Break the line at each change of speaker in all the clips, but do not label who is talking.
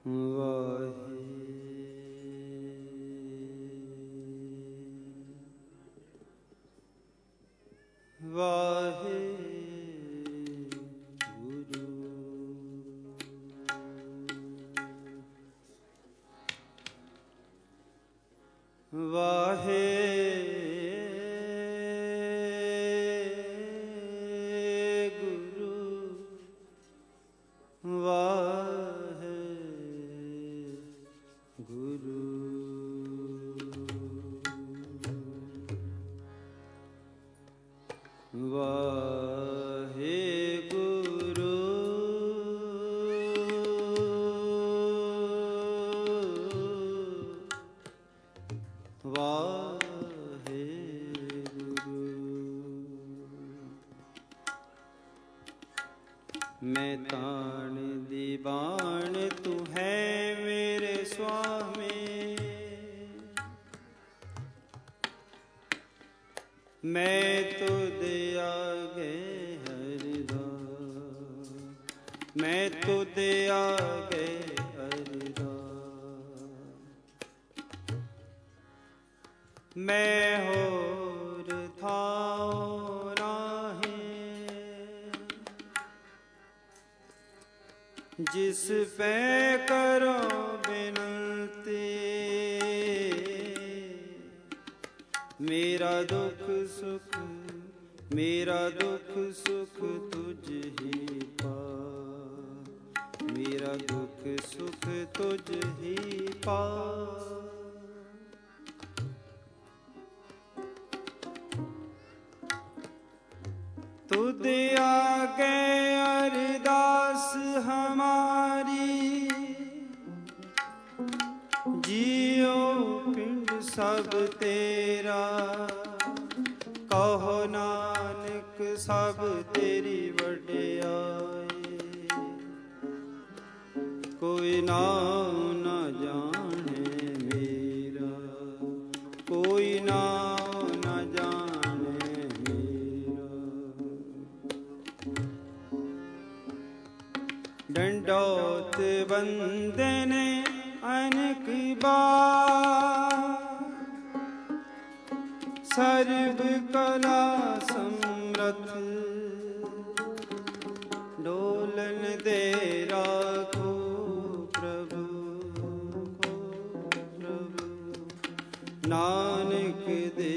मैं तान दीवान तू है मेरे स्वामी, मैं तो दया गे हरिदास, मैं तो दया गे हरिदास। मैं होर थाओ नाही, जिस पे करो बिनती, मेरा दुख सुख, मेरा दुख सुख तुझ ही पा, मेरा दुख सुख तुझ ही पा। तुद आगे अरदास हमारी, जियो पिंड सब तेरा, कहो नानक सब तेरी वड्याई। कोई नाम न जाने मेरा, कोई नाम न जाने मेरा। दंडोत वंदन अनेक बार, सर्व कला समरथ, डोलन दे राखो प्रभु, प्रभु। नानक दे,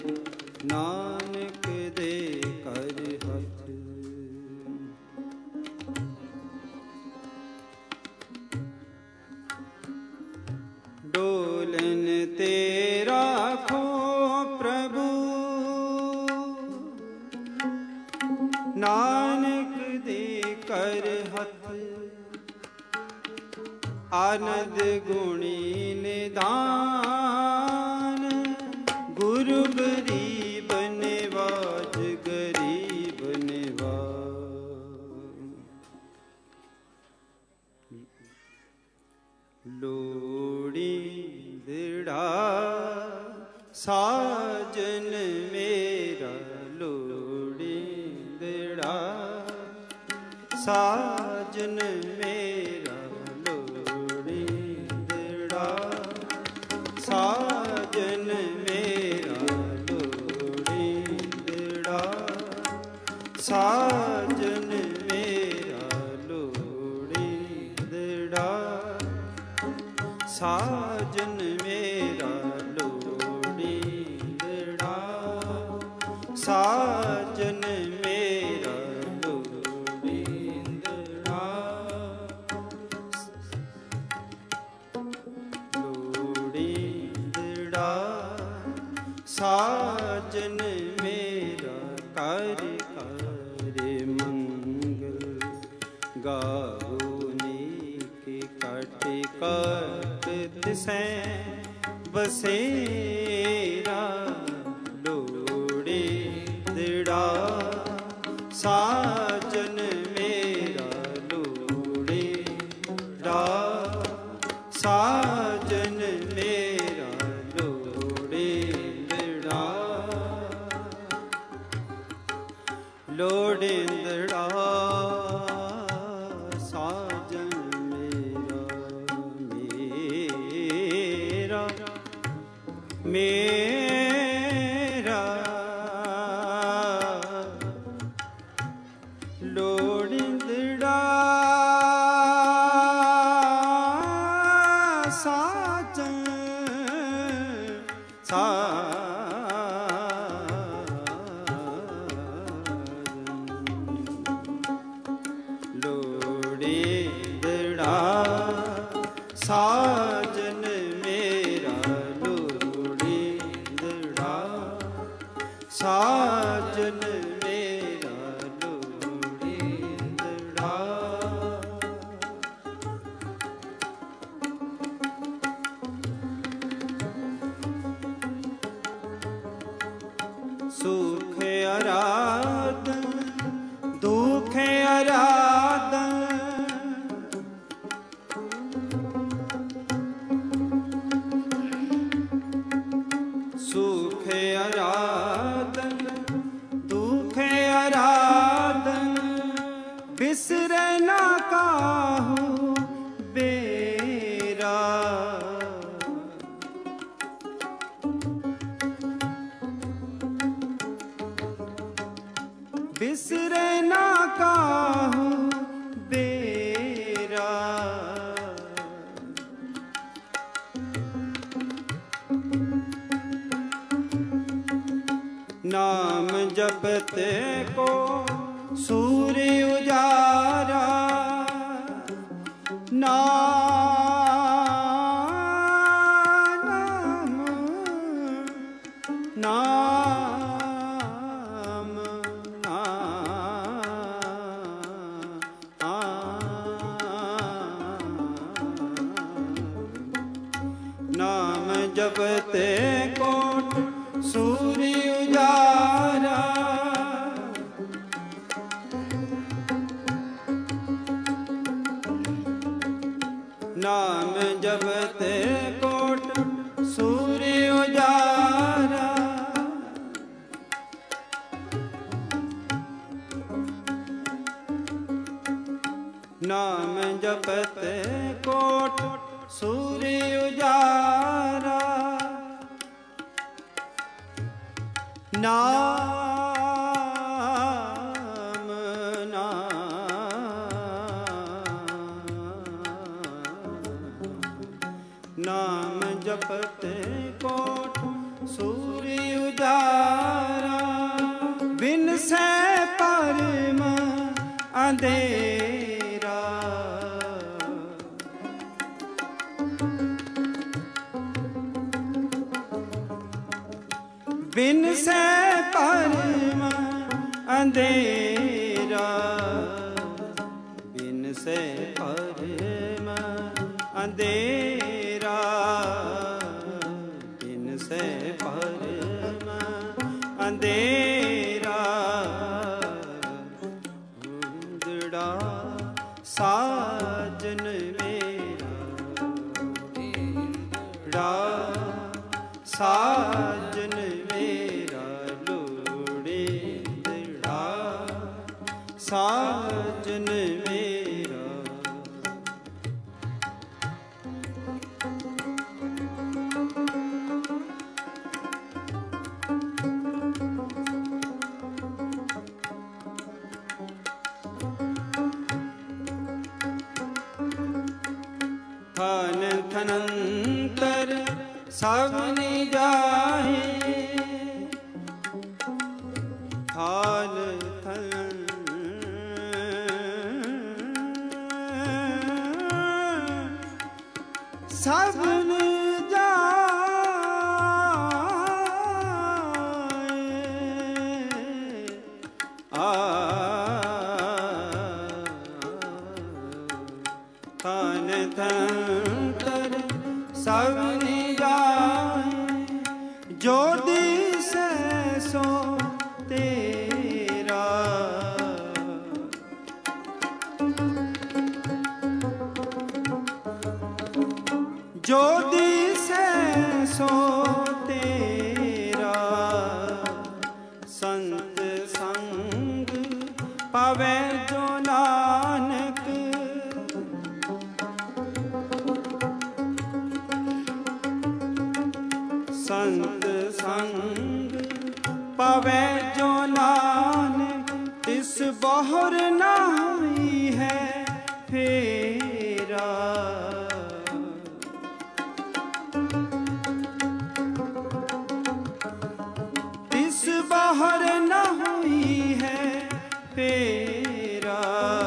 नानक दे कर हथ, डोलन तेरा खो प्रभु, नानक दे कर हथ। आनंद गुणी निधान, गुरु गरीब निवाज, गरीब निवाज। लोड़ी दृढ़ा साजन मेरा, लोड़ी दृढ़ा साजन मेरा, लोड़ी दृढ़ा साजन मेरा, लोड़ी दृढ़ा साजन मेरा, लोड़ी दृढ़ा साजन मेरा, लोड़ी दृढ़ा साजन मेरा, लोड़ी दृढ़ा, लोड़ी दृढ़ा साजन मेरा। कर कर मंगल गाओ नीक, कट कट तिसै बसेरा, लोड़ी दृढ़ा साजन मेरा, लोड़ी दृढ़ा साजन मेरा, लोड़ी दृढ़ा, लोड़ी दृढ़ा साजन मेरा। ਮੇਰਾ ਲੋੜੀਂਦੜਾ ਸਾਜਨ ਲੋੜੀਂਦੜਾ ਸਾਜਨ ਮੇਰਾ ਲੋੜੀਂਦੜਾ ਸਾਜਨ ਮੇਰਾ ਲੋੜੀਂਦੜਾ ਸੁਖ ਅਰਾਧਨ ਦੁਖ ਅਰਾਧਨ ਸੁਖ ਅਰਾਧਨ ਦੁਖ ਅਰਾਧਨ ਬਿਸਰੈ ਨਾ ਕਾਹੂ ਬੇਰਾ ਬਿਸਰੈ ਨਾ ਕਾਹੂ ਬੇਰਾ ਨਾਮ ਜਪਤੇ ਕੋ ਸੂਰਿ ਉਜਾਰਾ ਨਾਮ ਨਾਮ ਨਾਮ ਜਪਤੇ ਕੋਟ ਸੂਰਿ ਉਜਾਰਾ ਨਾਮ ਜਪਤੇ ਕੋਟ ਸੂਰਿ ਉਜਾਰਾ ਨਾਮ ਜਪਤੇ ਕੋਟ ਸੂਰਿ ਉਜਾਰਾ ਨਾਮ ਨਾਮ ਜਪਤੇ ਕੋਟ ਸੂਰਿ ਉਜਾਰਾ ਬਿਨ ਸੈ ਪਰਮ ਅੰਧੇਰਾ ਬਿਨ ਸੈ ਪਰਮ ਅੰਧੇਰਾ ਬਿਨ ਸੈ ਪਰਮ ਅੰਧੇਰਾ ਬਿਨ ਸੈ ਪਰਮ ਅੰਧੇਰਾ ਲੋੜੀਂਦੜਾ ਸਾਜਨ ਮੇਰਾ ਲੋੜੀਂਦੜਾ ਸਾਜਨ ਮੇਰਾ ਲੋੜੀਂਦੜਾ ਸਾਜਨ ਮੇਰਾ ਥਨ ਥਨੰਤਰ ਸਭ ਨਿਜਾਹੇ ਥਾਲ ਥਨ ਸਭ ਥਨ ਥੰਤਰ ਸਭ ਨਿਜਾਹੇ ਜੋ ਦਿਸੈ ਸੋ ਤੇਰਾ ਜੋ ਦਿਸੈ ਸੋ ਤੇਰਾ ਸੰਤ ਸੰਗ ਪਾਵੈ ਜੋ ਨਾਨਕ संत संग पवै जो नानक तिस बहुर न हुई है फेरा। तिस बहुर न हुई है फेरा,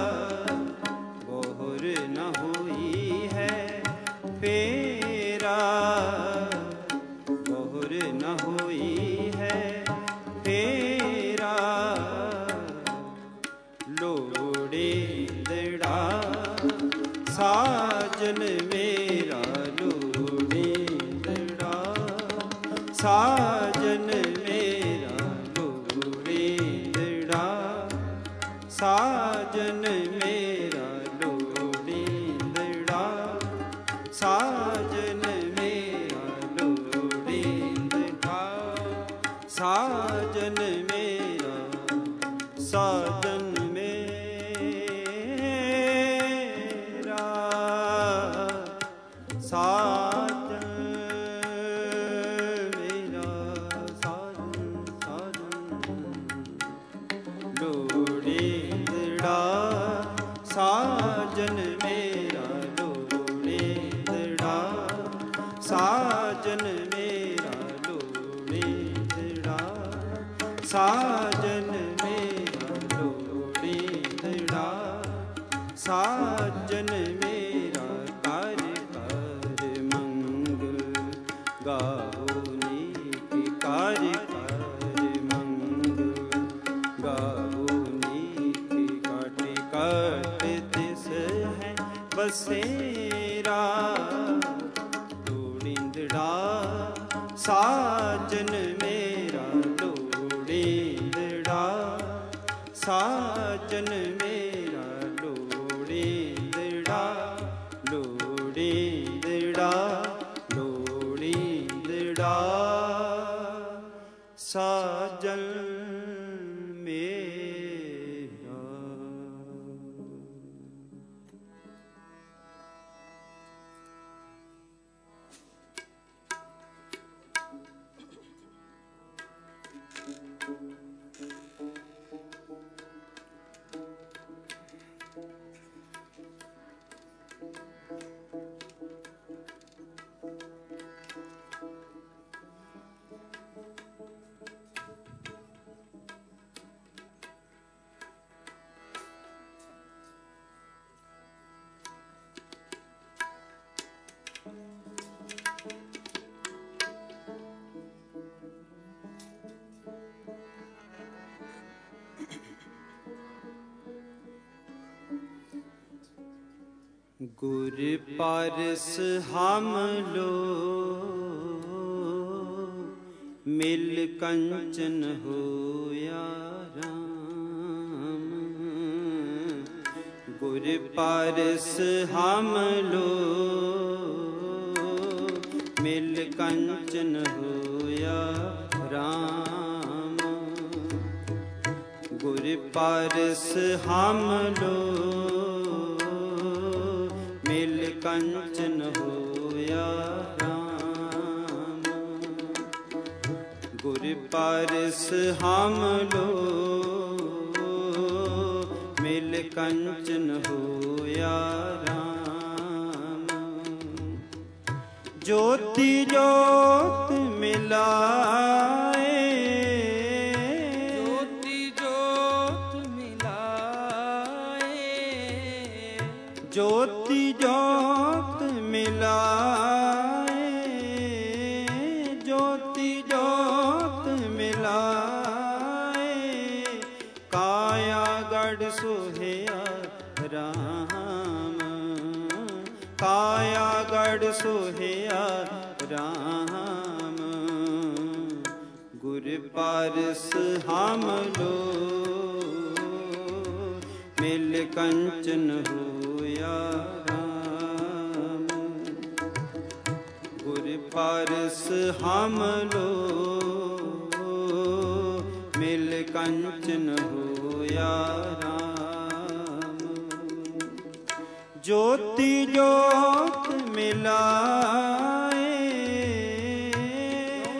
बहुर न हुई है फेरा, बहुर न हुई है फेरा। लोड़े दड़ा साजन मेरा, लोड़े दड़ा साजन मेरा, लोड़े दड़ा साजन मेरा, लोड़े दड़ा साजन मेरा, लोड़े दड़ा साजन मेरा, साजन मेरा, साजन मेरा, साजन साजन। लोड़े दड़ा साजन मेरा, लोड़े दड़ा साजन मेरा, लोड़े दड़ा साजन मेरा, लोड़े दड़ा साजन मेरा। कर कर मंगल गाओ नीक, कर कर मंगल गाओ नीक। काट काट तिस है बसेरा, लोड़ींदड़ा साजन मेरा, लोड़ींदड़ा साजन मेरा, लोड़ींदड़ा लोड़ींदड़ा लोड़ींदड़ा साजन मेरा। गुर पारस हम लोग मिल कंचन होया राम। गुर पारस हम लोग मिल कंचन होया राम। गुर पारस हम लोग मिल कंचन होया राम। गुर पारस हम लोग मिल कंचन होया राम। ज्योति ज्योत मिलाए, ज्योति ज्योत मिलाए, ज्योति ज्योत मिलाए, ज्योति ज्योत मिलाए। काया गढ़ सोहया राम, काया गढ़ सोहया राम। गुर पारस हम लोग मिल कंचन होया राम। गुर पारस हम लोग मिल कंचन होया राम। ज्योति ज्योत मिलाए,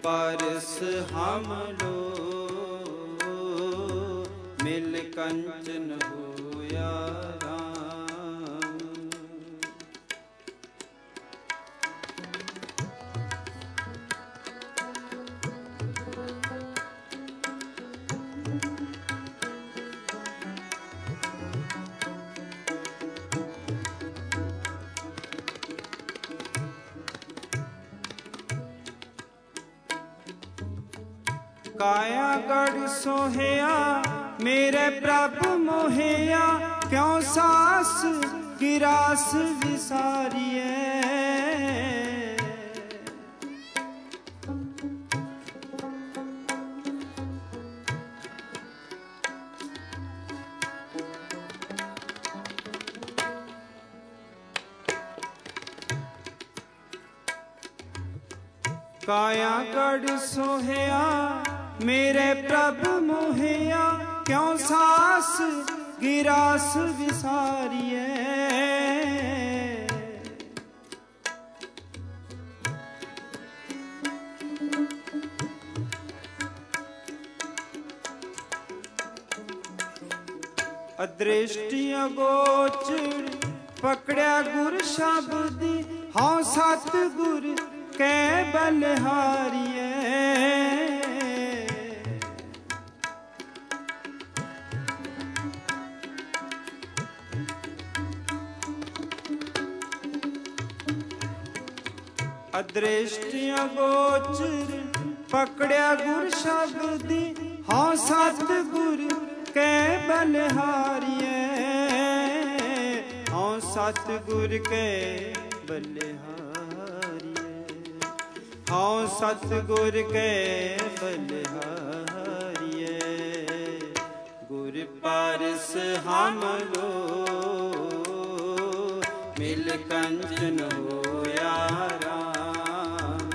पारस हम लो मिल कंचन होया राम। काया गढ़ सोहया मेरे प्रभु मोहया, क्यों सास गिरास विसारिए। काया गढ़ सोहया मेरे प्रभु मोहया, क्यों सास गिरास विसारिए। अदृष्टि अगोचर पकड़िया गुर शब्दी, हाँ सतगुर कै बलिहारिए। अदृष्टि अगोचर पकड़िया गुर शब्दी, हाँ सतगुर कै बलिहारिए। हाँ सतगुर कै बलिहारिए। हाँ सतगुर कै बलिहारिए। गुर पारस हम लो मिल कंचन होया राम।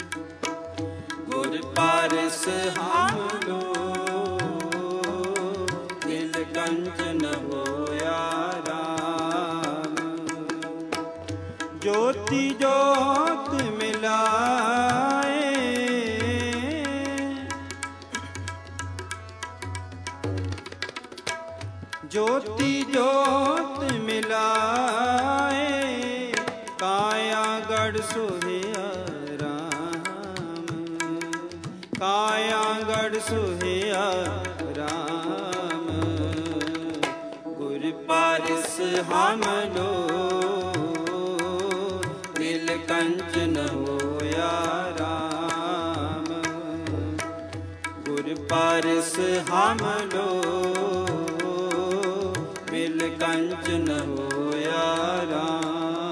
गुर पारस हम लो मिल कंचन होया राम। ज्योति ज्योत मिलाए, ज्योति ज्योत मिलाए, काया गढ़ सोहया राम। काया गढ़ सोहया राम। गुर पारस हम लो मिल कंचन होया राम। गुर पारस हम लो मिल कंचन होया राम।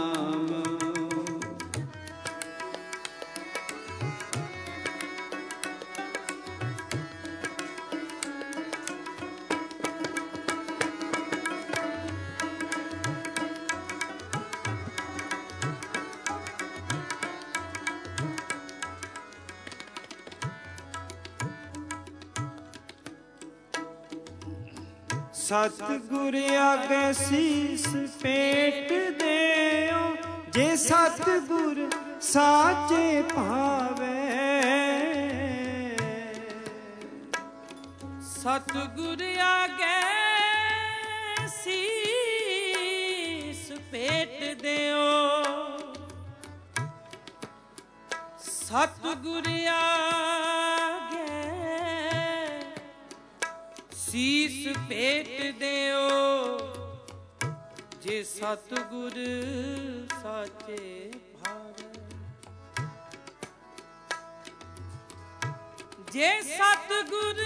सतगुर आगे शीस पेट देओ, जे सतगुर साचे भावे।
सतगुर आगे शीस पेट देओ, सतगुर आगे शीस पेट देओ, जे सतगुर साचे भावे। जे सतगुर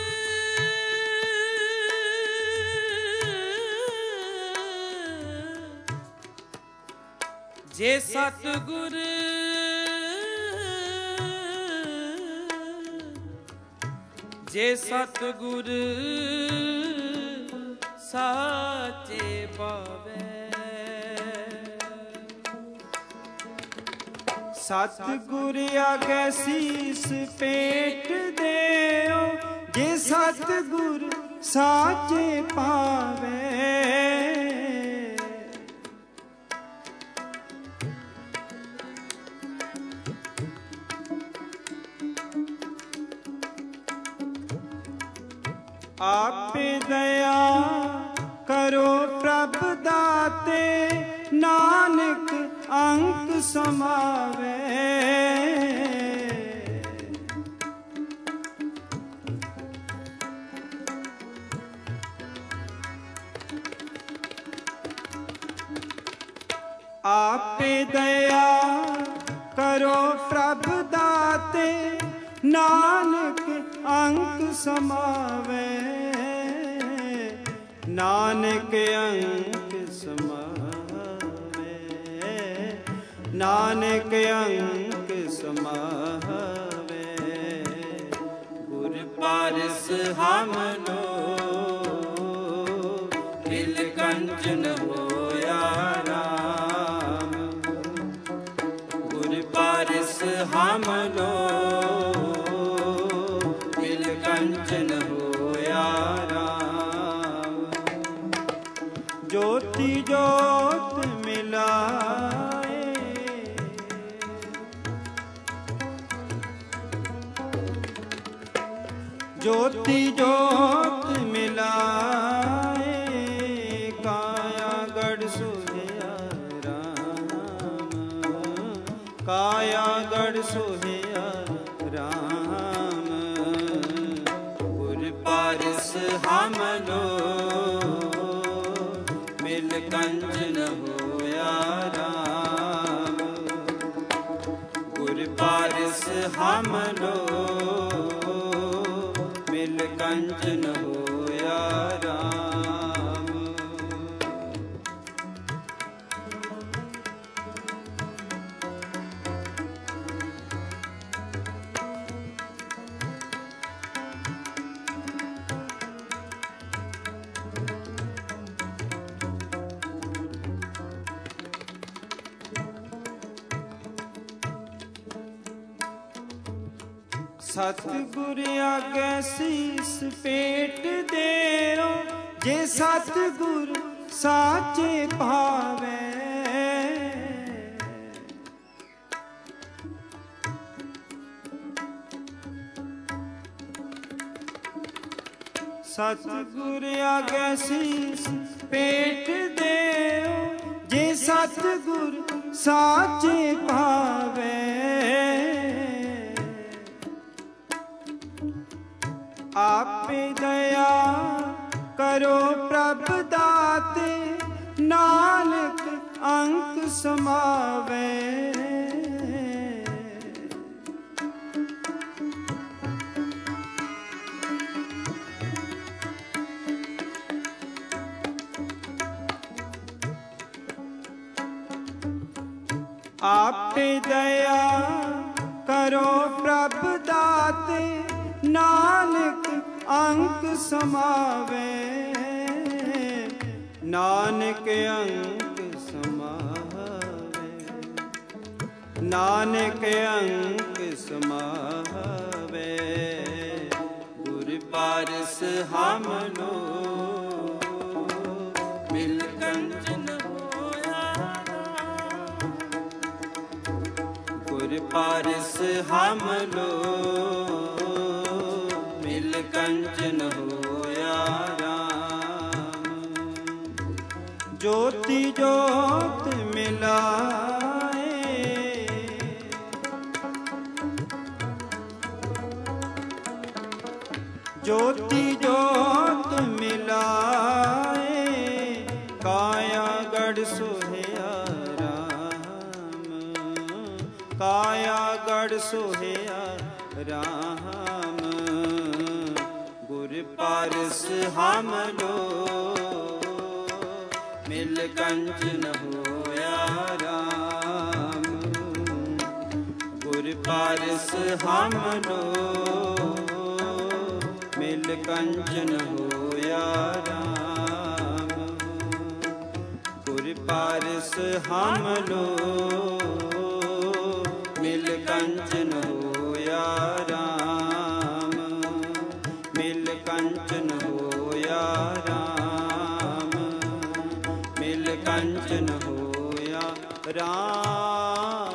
जे सतगुर जे सतगुर साचे पावे।
सतगुर आगे शीस पेट देओ, जे सतगुर साचे पावे। ਪ੍ਰਭ ਦਾਤੇ ਨਾਨਕ ਅੰਕ ਸਮਾਵੇ। ਆਪੇ ਦਇਆ ਕਰੋ ਪ੍ਰਭ ਦਾਤੇ ਨਾਨਕ ਅੰਕ ਸਮਾਵੇ। ਨਾਨਕ ਅੰਕ ਸਮਾਵੇ, ਨਾਨਕ ਅੰਕ ਸਮਾਵੇ। ਗੁਰ ਪਾਰਸ ਹਮ ਲੋ ਦਿਲ ਕੰਚਨ ਹੋਇਆ ਰਾਮ। ਗੁਰ ਪਾਰਸ ਹਮ ਲੋ ਦਿਲ ਕੰਚਨ ਹੋਇਆ ਰਾਮ। ਜੋਤੀ ਜੋਤ ਮਿਲਾਏ, ਜੋਤੀ ਜੋਤ ਮਿਲਾਏ। ਕਾਇਆ ਗੜ ਸੋਹਿਆ ਰਾਮ, ਕਾਇਆ ਗੜ ਸੋਹਿਆ ਰਾਮ। ਗੁਰ ਪਾਰਸ ਹਮ ਲੋ ਮਿਲ ਕੰਚਨ ਹੋਇਆ ਰਾਮ। ਗੁਰ ਪਾਰਸ ਹਮ ਲੋ ਮਿਲ ਕੰਚਨ ਹੋਇਆ ਰਾਮ। ਸਤਿਗੁਰ ਆਗੇ ਸੀਸ ਭੇਟ ਦੇਓ, ਜੇ ਸਤਿਗੁਰ ਸਾਚੇ ਭਾਵੇ। ਸਤਿਗੁਰ ਆਗੇ ਸੀਸ ਭੇਟ ਦੇਓ, ਜੇ ਸਤਿਗੁਰ ਸਾਚੇ ਭਾਵੇ। ਆਪੇ ਦਇਆ ਕਰੋ ਪ੍ਰਭ ਦਾਤੇ ਨਾਨਕ ਅੰਕ ਸਮਾਵੇ। ਆਪੇ ਦਇਆ ਕਰੋ ਪ੍ਰਭ ਦਾਤੇ ਨਾਨਕ ਅੰਕ ਸਮਾਵੇ। ਨਾਨਕ ਅੰਕ ਸਮਾਵੇ, ਨਾਨਕ ਅੰਕ ਸਮਾਵੇ। ਗੁਰ ਪਾਰਸ ਹਮ ਲੋ ਮਿਲ ਕੰਚਨ ਹੋਇਆ ਰਾਮ। ਗੁਰ ਪਾਰਸ ਹਮ ਲੋ ਮਿਲ ਕੰਚਨ ਹੋਇਆ ਰਾਮ। ਜੋਤੀ ਜੋਤ ਮਿਲਾਏ, ਜੋਤੀ ਜੋਤ ਮਿਲਾਏ। ਕਾਇਆ ਗੜ ਸੋਹਿਆ ਰਾਮ, ਕਾਇਆ ਗੜ ਸੋਹਿਆ ਰਾਮ। ਗੁਰ ਪਾਰਸ ਹਮ ਲੋ ਮਿਲ ਕੰਚਨ ਹੋਇਆ ਰਾਮ। ਗੁਰ ਪਾਰਸ ਹਮ ਲੋ ਮਿਲ ਕੰਚਨ ਹੋਇਆ ਰਾਮ। ਗੁਰ ਪਾਰਸ ਹਮ ਲੋ ਮਿਲ ਕੰਚਨ ਹੋਇਆ ਰਾਮ। ਮਿਲ ਕੰਚਨ ਹੋਇਆ ਰਾਮ, ਮਿਲ ਕੰਚਨ ਹੋਇਆ ਰਾਮ।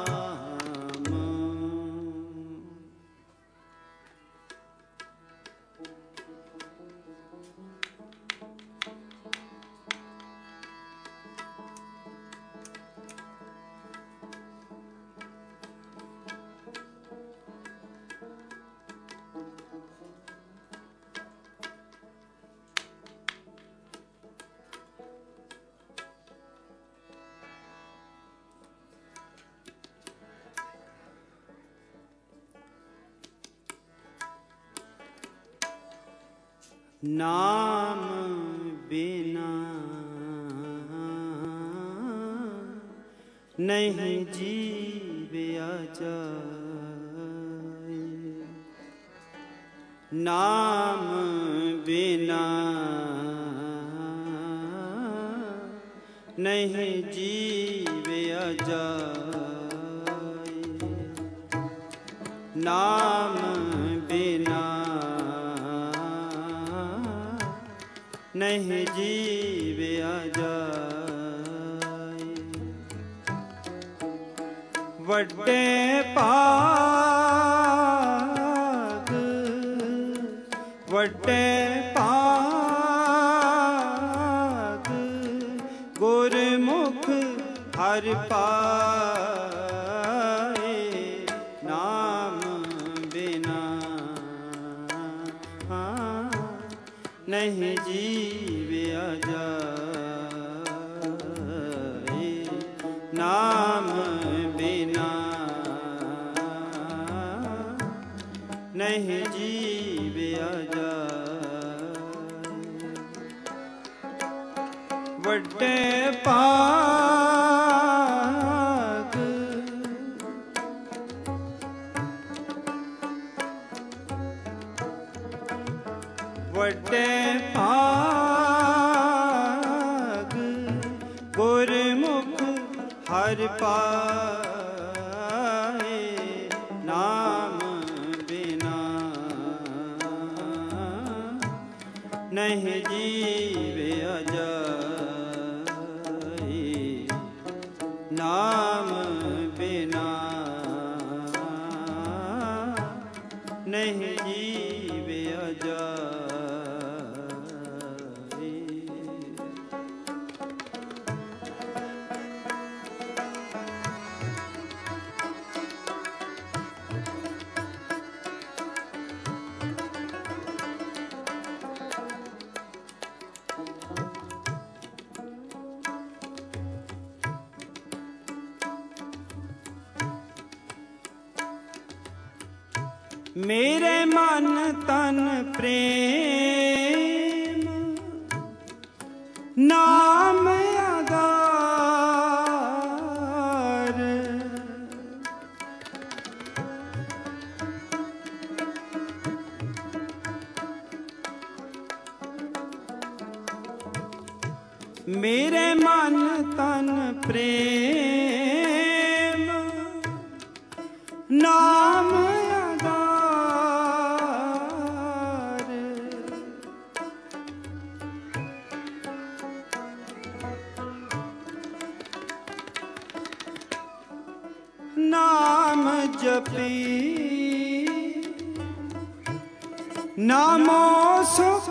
ਨਾਮ ਬਿਨਾ ਨਹੀਂ ਜੀਵਿਆ ਜਾਏ। ਨਾਮ ਬਿਨਾ ਨਹੀਂ ਜੀਵਿਆ ਜਾਏ। ਨਾਮ ਬਿਨਾ ਨਹੀਂ ਜੀਵਿਆ ਜਾਏ। ਵੱਡੇ ਭਾਗ ਵੱਡੇ ਭਾਗ ਗੁਰਮੁਖ ਹਰਿ ਪਾਏ। ਨਾਮ ਬਿਨਾ ਨਹੀਂ ਜੀਵਿਆ ਜਾਏ। ਨਾਮ ਬਿਨਾ ਨਹੀਂ ਜੀਵਿਆ ਜਾਏ। ਵੱਡੇ ਭਾਗ ਵੱਡੇ ਭਾਗ ਗੁਰਮੁਖ ਹਰਿ ਪਾਏ। ਨਾਮ ਬਿਨਾ ਨਹੀਂ ਜੀਵਿਆ ਜਾਏ। ਨਾਮ ਬਿਨਾ ਨਹੀਂ ਜੀਵਿਆ ਜਾਏ। ਮੇਰੇ ਮਨ ਤਨ ਪ੍ਰੇਮ ਨਾਮ ਆਧਾਰ। ਮੇਰੇ ਮਨ ਤਨ ਪ੍ਰੇਮ ਨਾਮ ਨਾਮ ਜਪੀ ਨਾਮੋ ਸੁਖ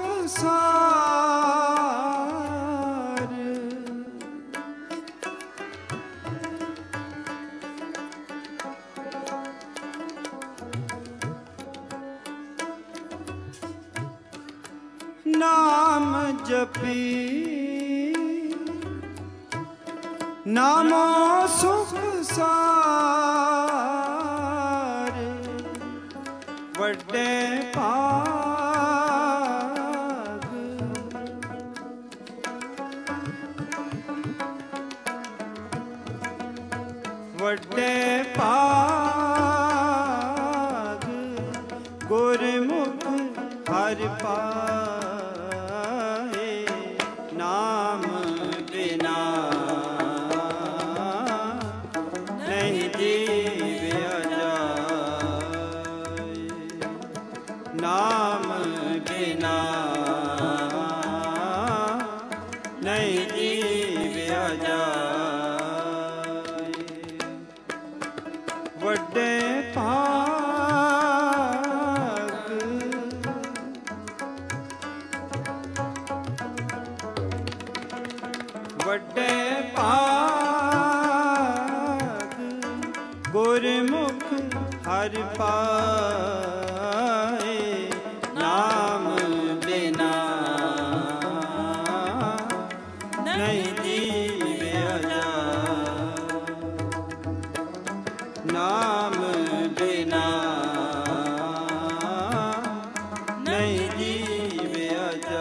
ਸਾਰ। ਨਾਮ ਜਪੀ ਨਾਮੋ ਸੁਖ ਸਾਰ। ਵੱਡੇ ਭਾਗ ਵੱਡੇ ਭਾਗ ਗੁਰਮੁਖ ਹਰਿ ਪਾਏ। ਨਾਮ ਬਿਨਾ ਨਹੀਂ ਜੀਵਿਆ ਜਾਏ। ਨਾਮ ਬਿਨਾ ਨਹੀਂ ਜੀਵਿਆ ਜਾਏ। ਵੱਡੇ ਭਾਗ ਵੱਡੇ ਭਾਗ ਗੁਰਮੁਖ ਹਰਿ ਪਾਏ। ਨਾਮ ਬਿਨਾ ਨਹੀਂ ਜੀਵਿਆ ਜਾਏ। ਨਾਮ ਬਿਨਾ ਨਹੀਂ ਜੀਵਿਆ ਜਾਏ।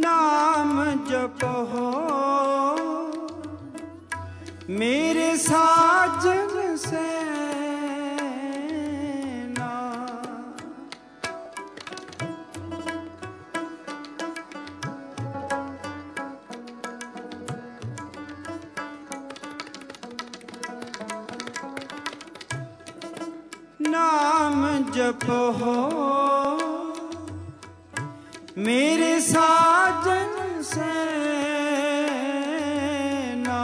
नाम जपो मेरे साजन से ना। नाम जपो मेरे साजन से ना।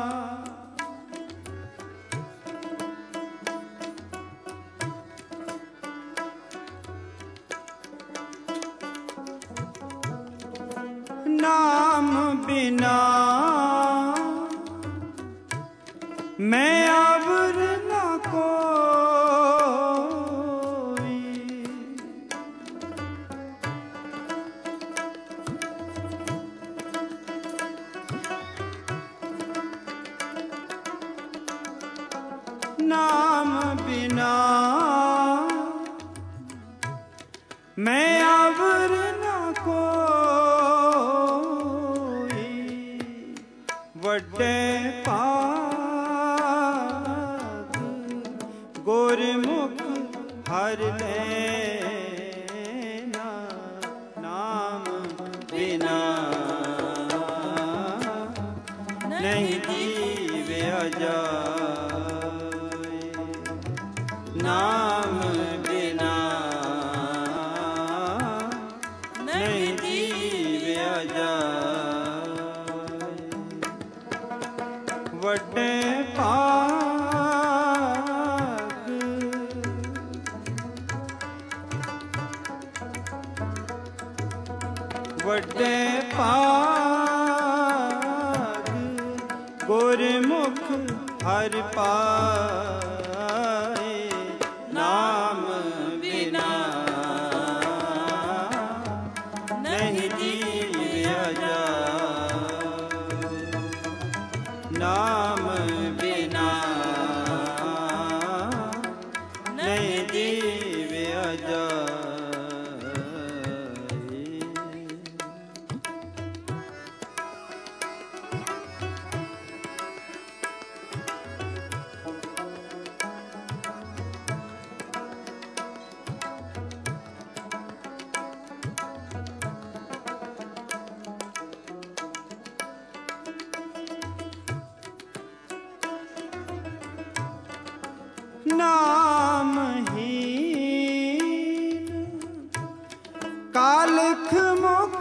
नाम बिना मैं अवर न कोई। नाम बिना मैं अवर न कोई। वड्डे पाग गुरमुख हर लेना। नाम बिना नहीं जीव्या जाए। नाम बिना नहीं जीव्या जाए। वड्डे पाग वड्डे पाग गुरमुख हर पाए। नाम बिना नहीं जीव्या जाए। नाम बिना नहीं जीव्या जाए। नामहीन कालख मुख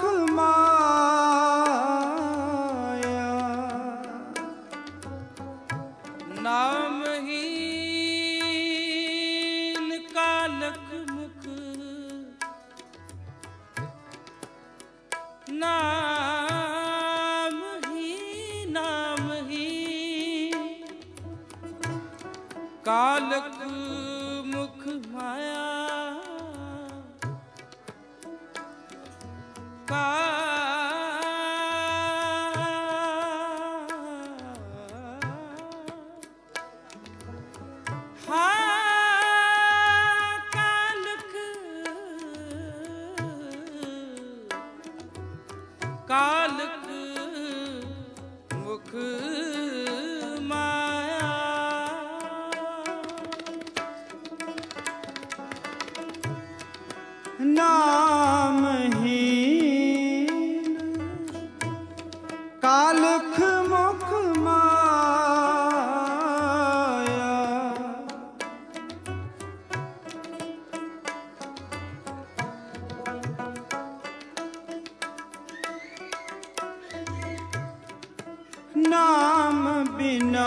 माया।
नामहीन कालख मुख नामहीन कालख मुख माया। कालख मुख माया।
नामहीन कालख मुख माया। नाम बिना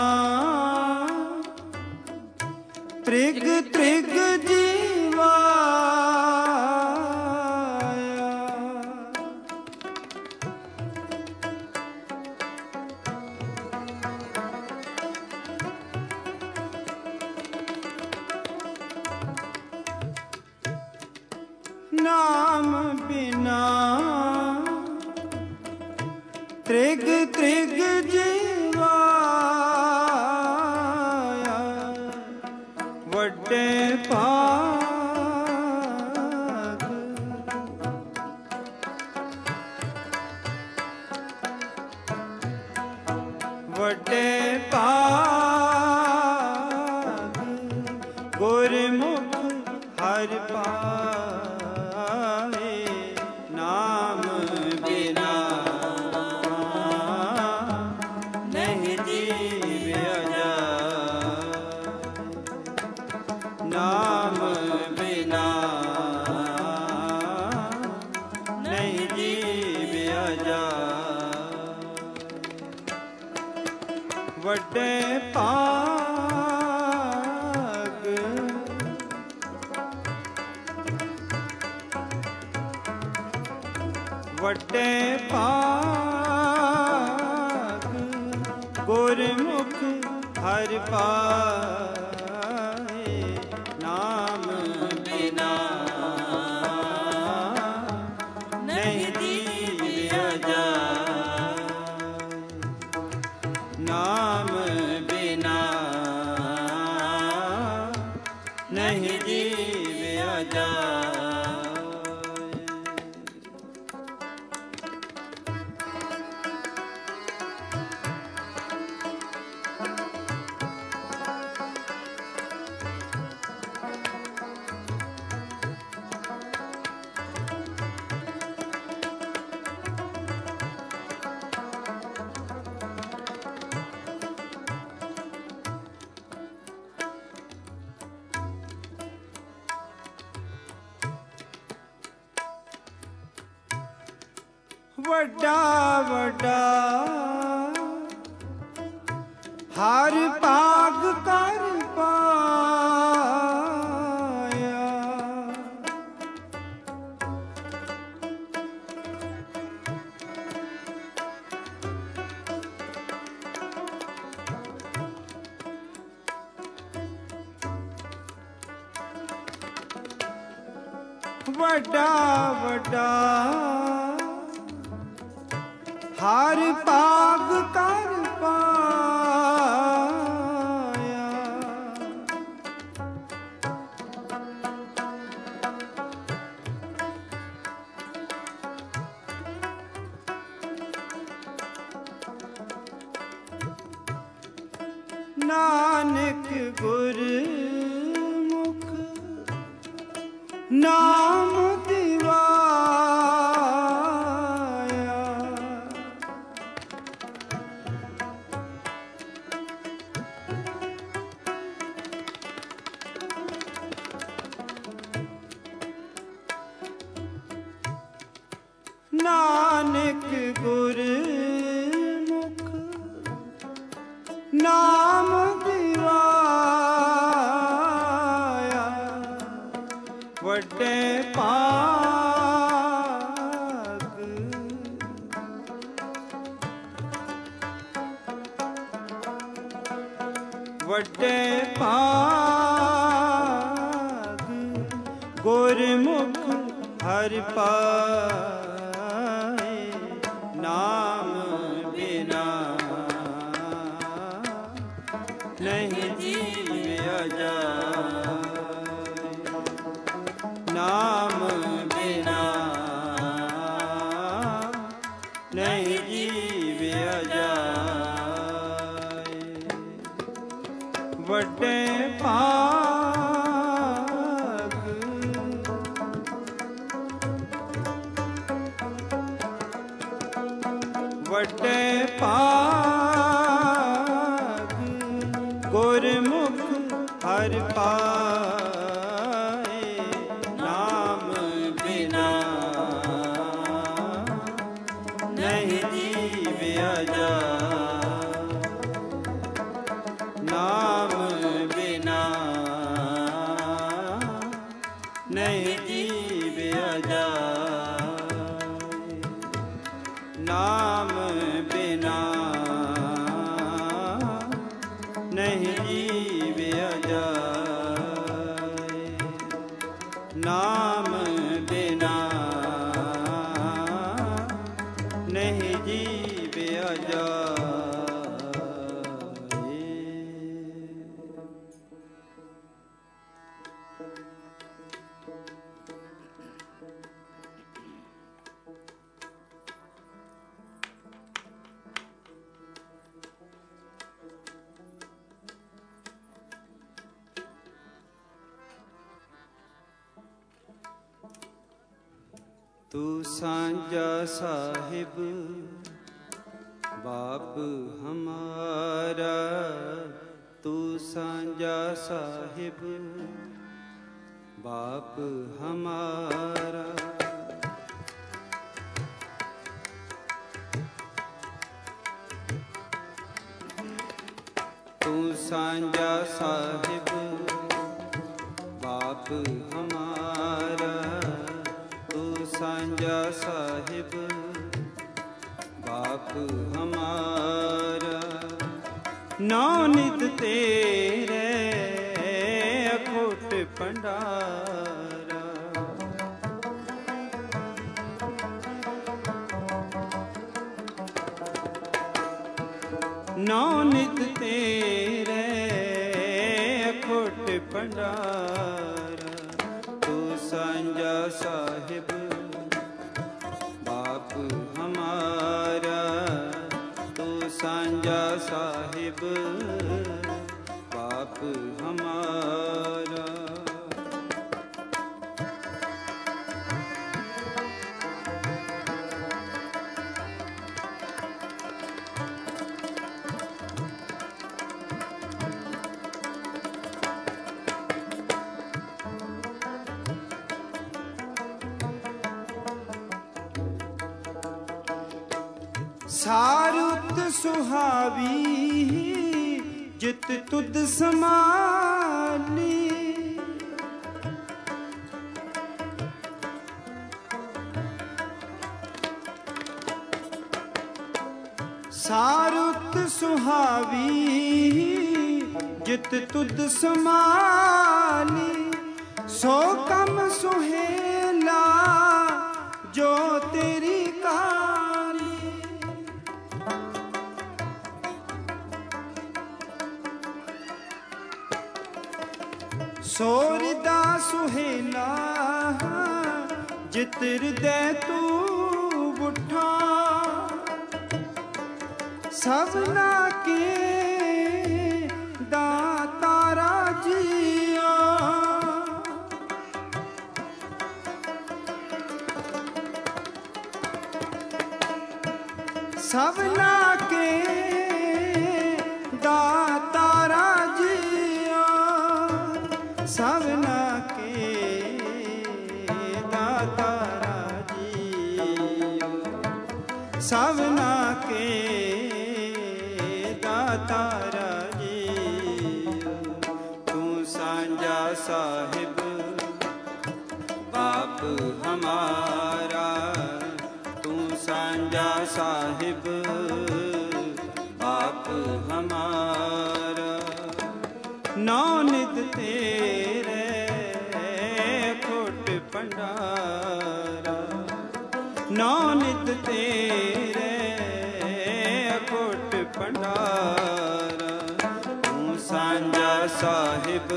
त्रिग त्रिग जीवाया। नाम बिना त्रिग त्रिग जीवाया। वड्डे पाग ਹਰਿ ਪਾਏ, ਨਾਮ ਬਿਨਾ ਨਹੀਂ ਜੀਵਿਆ ਜਾਏ। ਨਾਮ ਬਿਨਾ ਨਹੀਂ ਜੀਵਿਆ ਜਾਏ। ਵੱਡੇ ਵੱਡੇ ਭਾਗ ਗੁਰਮੁਖ ਹਰਿ ਪਾਏ, ਨਾਮ ਬਿਨਾ ਨਹੀਂ ਜੀਵਿਆ ਜਾਏ। ਨਾਮ ਬਿਨਾ ਨਹੀਂ ਜੀਵਿਆ ਜਾਏ। ਵੱਡਾ ਵੱਡਾ ਹਰ ਭਾਗ ਕਰ ਪਾਇਆ, ਵੱਡਾ ਵੱਡਾ ਹਰ ਭਾਗ ਕਰ ਪਾਇਆ। ਨਾਨਕ ਗੁਰਮੁਖ ਨਾਮ ਦਿਵਾਇਆ, ਨਾਨਕ ਗੁਰਮੁਖ ਨਾਮ ਦਿਵਾਇਆ। ਵੱਡੇ ਭਾਗ ਵੱਡੇ ਭਾਗ ਗੁਰਮੁਖ ਹਰਿ ਪਾਏ, ਨਾਮ ਬਿਨਾ ਨਹੀਂ ਜੀਵਿਆ ਜਾਏ। ਨਾਮ ਬਿਨਾ ਨਹੀਂ ਜੀਵਿਆ ਜਾਏ। ਵੱਡੇ ਭਾਗ ਵੱਡੇ ਭਾਗ ਗੁਰਮੁਖ ਹਰਿ ਪਾਏ, ਨਾਮ ਬਿਨਾ ਨਹੀਂ ਜੀਵਿਆ ਜਾਏ। ਨਾਮ ਬਿਨਾ ਨਹੀਂ ਜੀਵਿਆ ਜਾਏ। ਨਾਮ ਬਿਨਾ ਨਹੀਂ ਜੀਵਿਆ ਜਾਏ। ਨਾਮ ਬਿਨਾ ਨਹੀਂ ਜੀਵਿਆ ਜਾਏ। तू सांझा साहिब बाप हमारा, तू सांझा साहिब बाप हमारा। तू सांझा साहिब बाप हमारा, तू सांझा साहिब बाप हमारा। नौ नित तेरे अखोट भंडारा, नौ नित तेरे अखोट भंडारा। तू सांझा साहिब बाप हमारा, तू सांझा साहिब बाप हमारा। सारुत सुहावी जित तुद समाली, सारुत सुहावी जित तुद समाली। सो कम सुहेला जो तेरी काली, सोरदा सुहेला जित हृदय तू बुठा। सबना के दातारा जिया, सबना के दातारा जिया, सबना के दातारा जिया, सबना के दातारा जिया। तू सांझा साहिब बाप हमारा, तू सांझा साहिब बाप हमारा। नौ नित तेरे खोट भंडारा, नौ नित तेरे खोट भंडारा। तू सांझा साहिब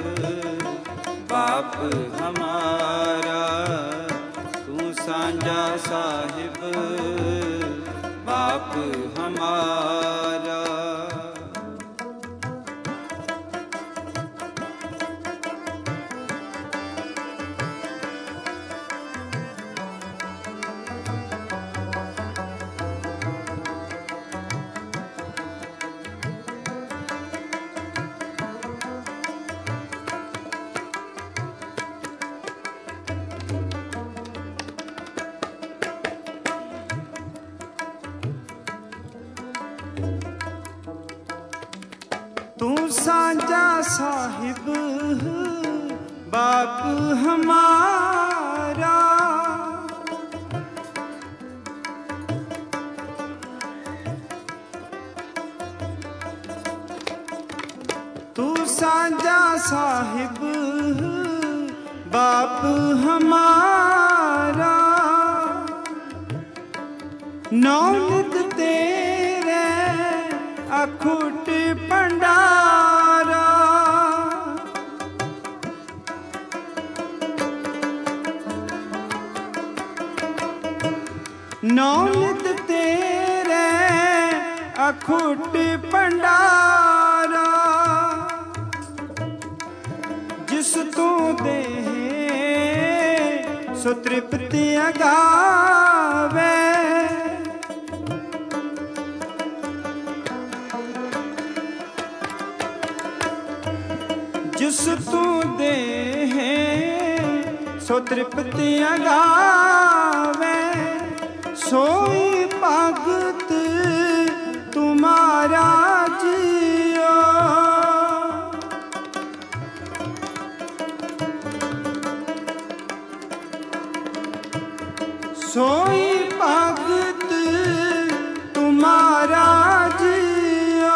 बाप हमारा, तू सांझा साहिब बाप हमारा। तू सांझा साहिब बाप हमारा, तू सांझा साहिब बाप हमारा। नौ नित तेरे अखुट भंडारा, नौ नित तेरे अखुट भंडारा। जिस तू दे सो तृप्ति गावे। जिस तू दे सो तृप्ति गावे, सोई भगत तुम्हारा जियो। सोई भगत तुम्हारा जियो,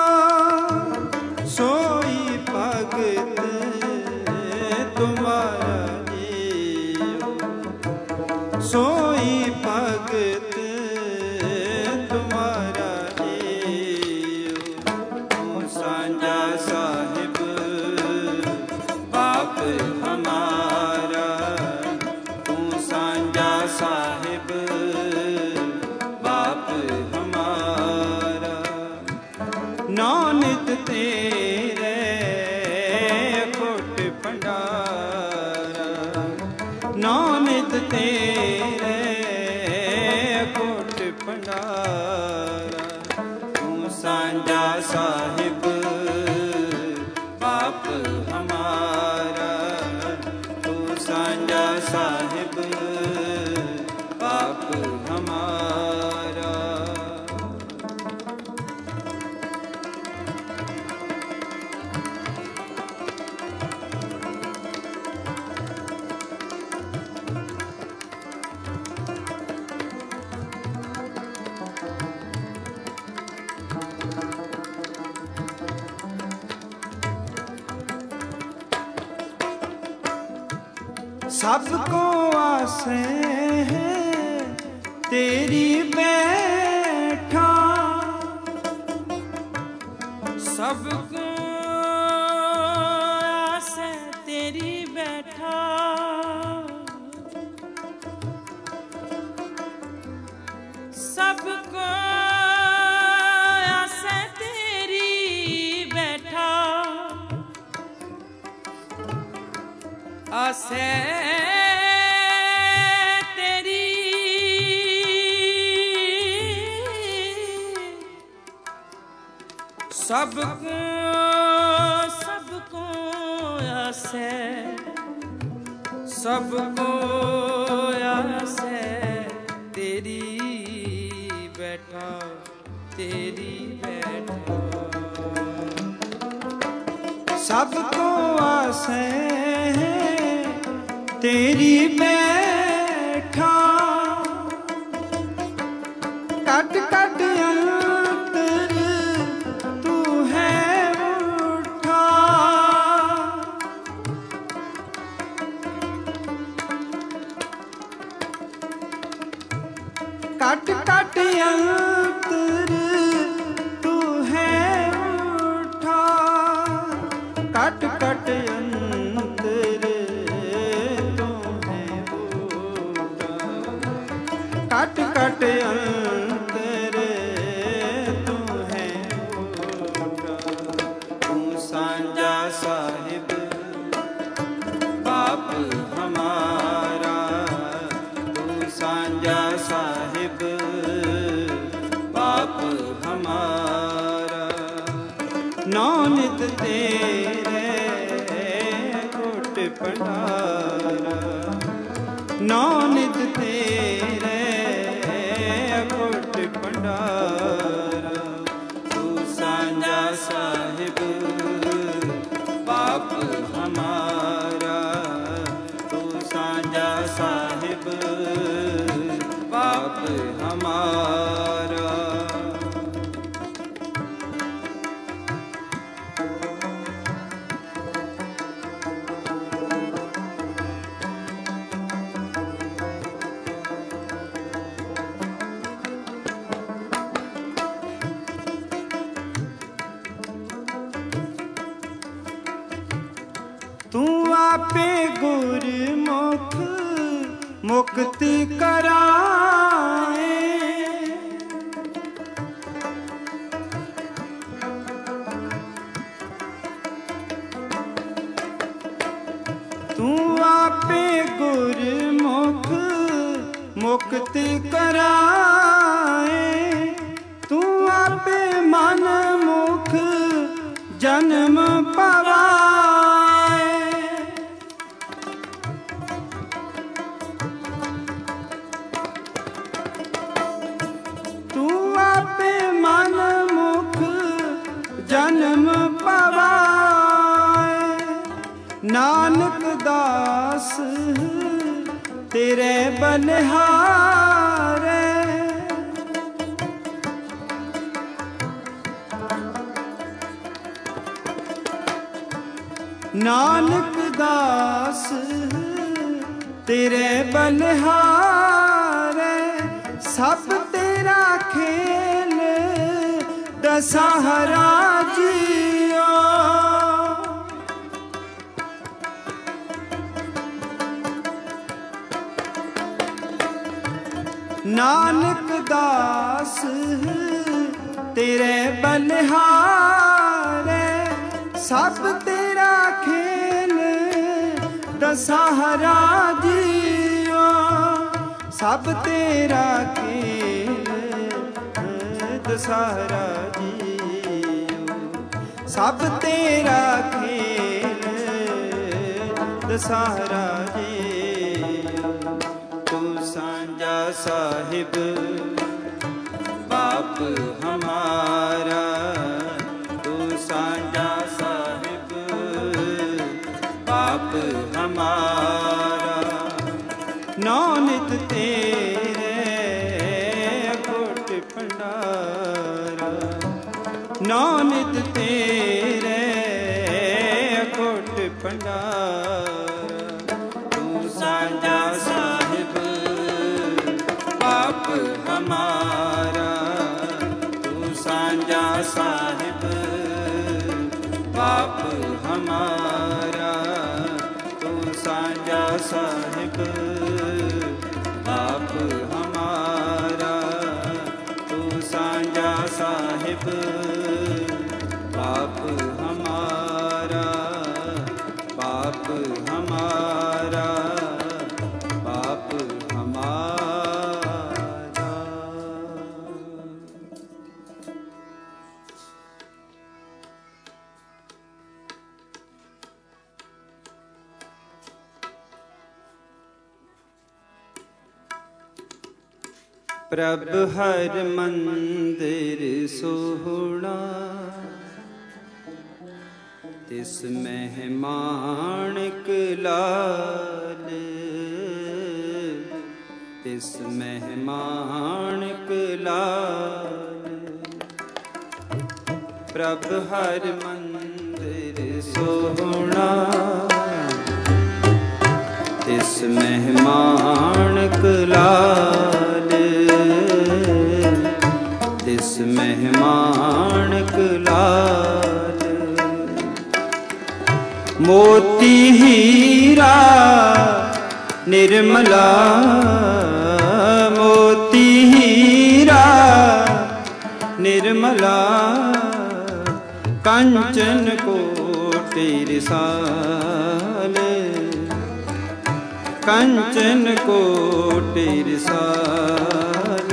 सोई भगत तुम्हारा जियो, सोई भगत तुम्हारा जियो। तू सांझा साहिब बाप हमारा, तू सांझा साहिब बाप हमारा। नौ नित तेरे कोट भंडारा, नौ नित तेरे कोट भंडारा। तू सांझा साहिब बाप हमारा, तू सांझा साहिब बाप हमारा। सबको आसे है तेरी बैठा,
सबको आसे तेरी बैठा। सबको आसे तेरी बैठा, आसे तेरी सबको सबको आसे, सबको आसे तेरी बैठा, तेरी बैठा।
सबको आसे तेरी बैठा, कट कट अंतर तू है उठा। कट कट अंतर तू है उठा, कट कट अंतर तू है उठा, कट कट अंतर तू है उठा। तू सांझा साहिब बाप हमारा, तू सांझा साहिब बाप हमारा। नौ नित तेरे कोट भंडारा, नौ नित तेरे कोट भंडारा। तू सांझा साहिब बाप हमारा, तू सांझा साहिब बाप हमारा। तू आपे गुरमुख मुक्ति कराए, तू आपे गुरमुख ਮੁਕਤੀ ਕਰਾਏ। ਤੂੰ ਆਪੇ ਮਨ ਮੁਖ ਜਨਮ ਪਵਾਏ। ਤੂੰ ਆਪੇ ਮਨ ਮੁਖ ਜਨਮ ਪਵਾਏ। ਨਾਨਕ ਦਾਸ ਤੇਰੇ ਬਲਿਹਾਰੇ। ਨਾਨਕ ਦਾਸ ਤੇਰੇ ਬਲਿਹਾਰੇ। ਸਭ ਤੇਰਾ ਖੇਲ ਦਸਹਰਾ ਜੀਓ। ਨਾਨਕ ਦਾਸ ਤੇਰੇ ਬਲਿਹਾਰੇ। ਸਭ ਤੇਰਾ ਖੇਲ ਦਸਹਰਾ ਜੀਓ। ਸਭ ਤੇਰਾ ਖੇਲ ਦਸਹਰਾ ਜੀਓ। ਸਭ ਤੇਰਾ ਖੇਲ ਦਸਹਰਾ ਜੀਓ। ਤੂੰ ਸਾਂਝਾ ਸਾਹਿਬ ਬਾਪ ਹਮਾਰਾ। ਤੂੰ ਸਾਂਝਾ ਸਾਹਿਬ ਬਾਪ ਹਮਾਰਾ। ਨੌ ਨਿਤ ਤੇਰੇ ਅਖੋਟ ਭੰਡਾਰਾ। ਨੌ ਨਿਤ ਤੇਰੇ ਅਖੋਟ ਭੰਡਾਰਾ। ਤੂੰ ਸਾਂਝਾ ਸਾਹਿਬ ਬਾਪ ਹਮਾਰਾ। ਤੂੰ ਸਾਂਝਾ ਸਾਹਿਬ ਬਾਪ ਹਮਾਰਾ। ਤੂੰ ਸਾਂਝਾ ਸਾਹਿਬ ਬਾਪ ਹਮਾਰਾ। ਤੂੰ ਸਾਂਝਾ ਸਾਹਿਬ ਬਾਪ ਹਮਾਰਾ। ਬਾਪ ਹਮਾਰਾ। ਬਾਪ ਹਮਾਰਾ। ਪ੍ਰਭ ਹਰ ਮੰਦਿਰ ਸੋਹਣਾ। ਤਿਸ ਮਹਿਮਾਨਕ ਲਾਲ। ਤਿਸ ਮਹਿਮਾਨਕ ਲਾਲ। ਪ੍ਰਭ ਹਰ ਮੰਦਿਰ ਸੋਹਣਾ। ਤਿਸ ਮਹਿਮਾਨਕ ਲਾਲ। ਤਿਸ ਮਹਿਮਾਨਕ ਲਾਲ। ਮੋਤੀ ਹੀਰਾ ਨਿਰਮਲਾ। ਮੋਤੀ ਹੀਰਾ ਨਿਰਮਲਾ। ਕੰਚਨ ਕੋਟਿ ਰਿਸਾਲ। ਕੰਚਨ ਕੋਟਿ ਰਿਸਾਲ।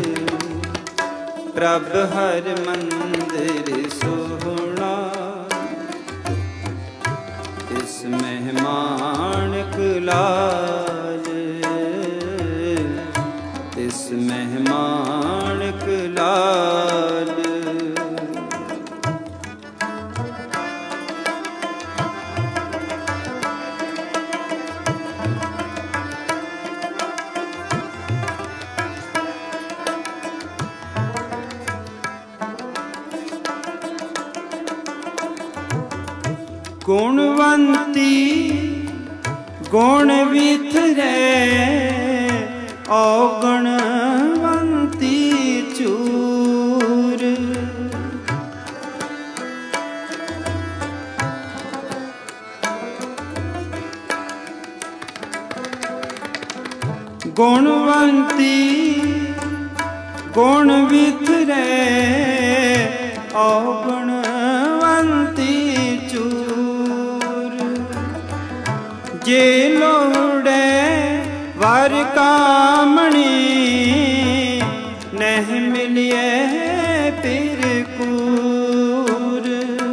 ਪ੍ਰਭ ਹਰ ਮੰਦਿਰ ਸੋਹਣਾ। ਤਿਸ ਮਹਿਮਾਨਕ ਲਾਲ। ਤਿਸ ਮਹਿਮਾਨਕ ਲਾਲ। ਗੁਣਵੰਤੀ ਗੁਣ ਵਿਥਰੇ। ਔਗਣਵੰਤੀ ਚੂਰ। ਗੁਣਵੰਤੀ ਗੁਣ ਵਿਥਰੇ। ਔਗਣਵੰਤੀ ਚੂਰ। ਜੇ ਲੋੜੇ ਵਰ कामणी नह मिलिए फिर कूर।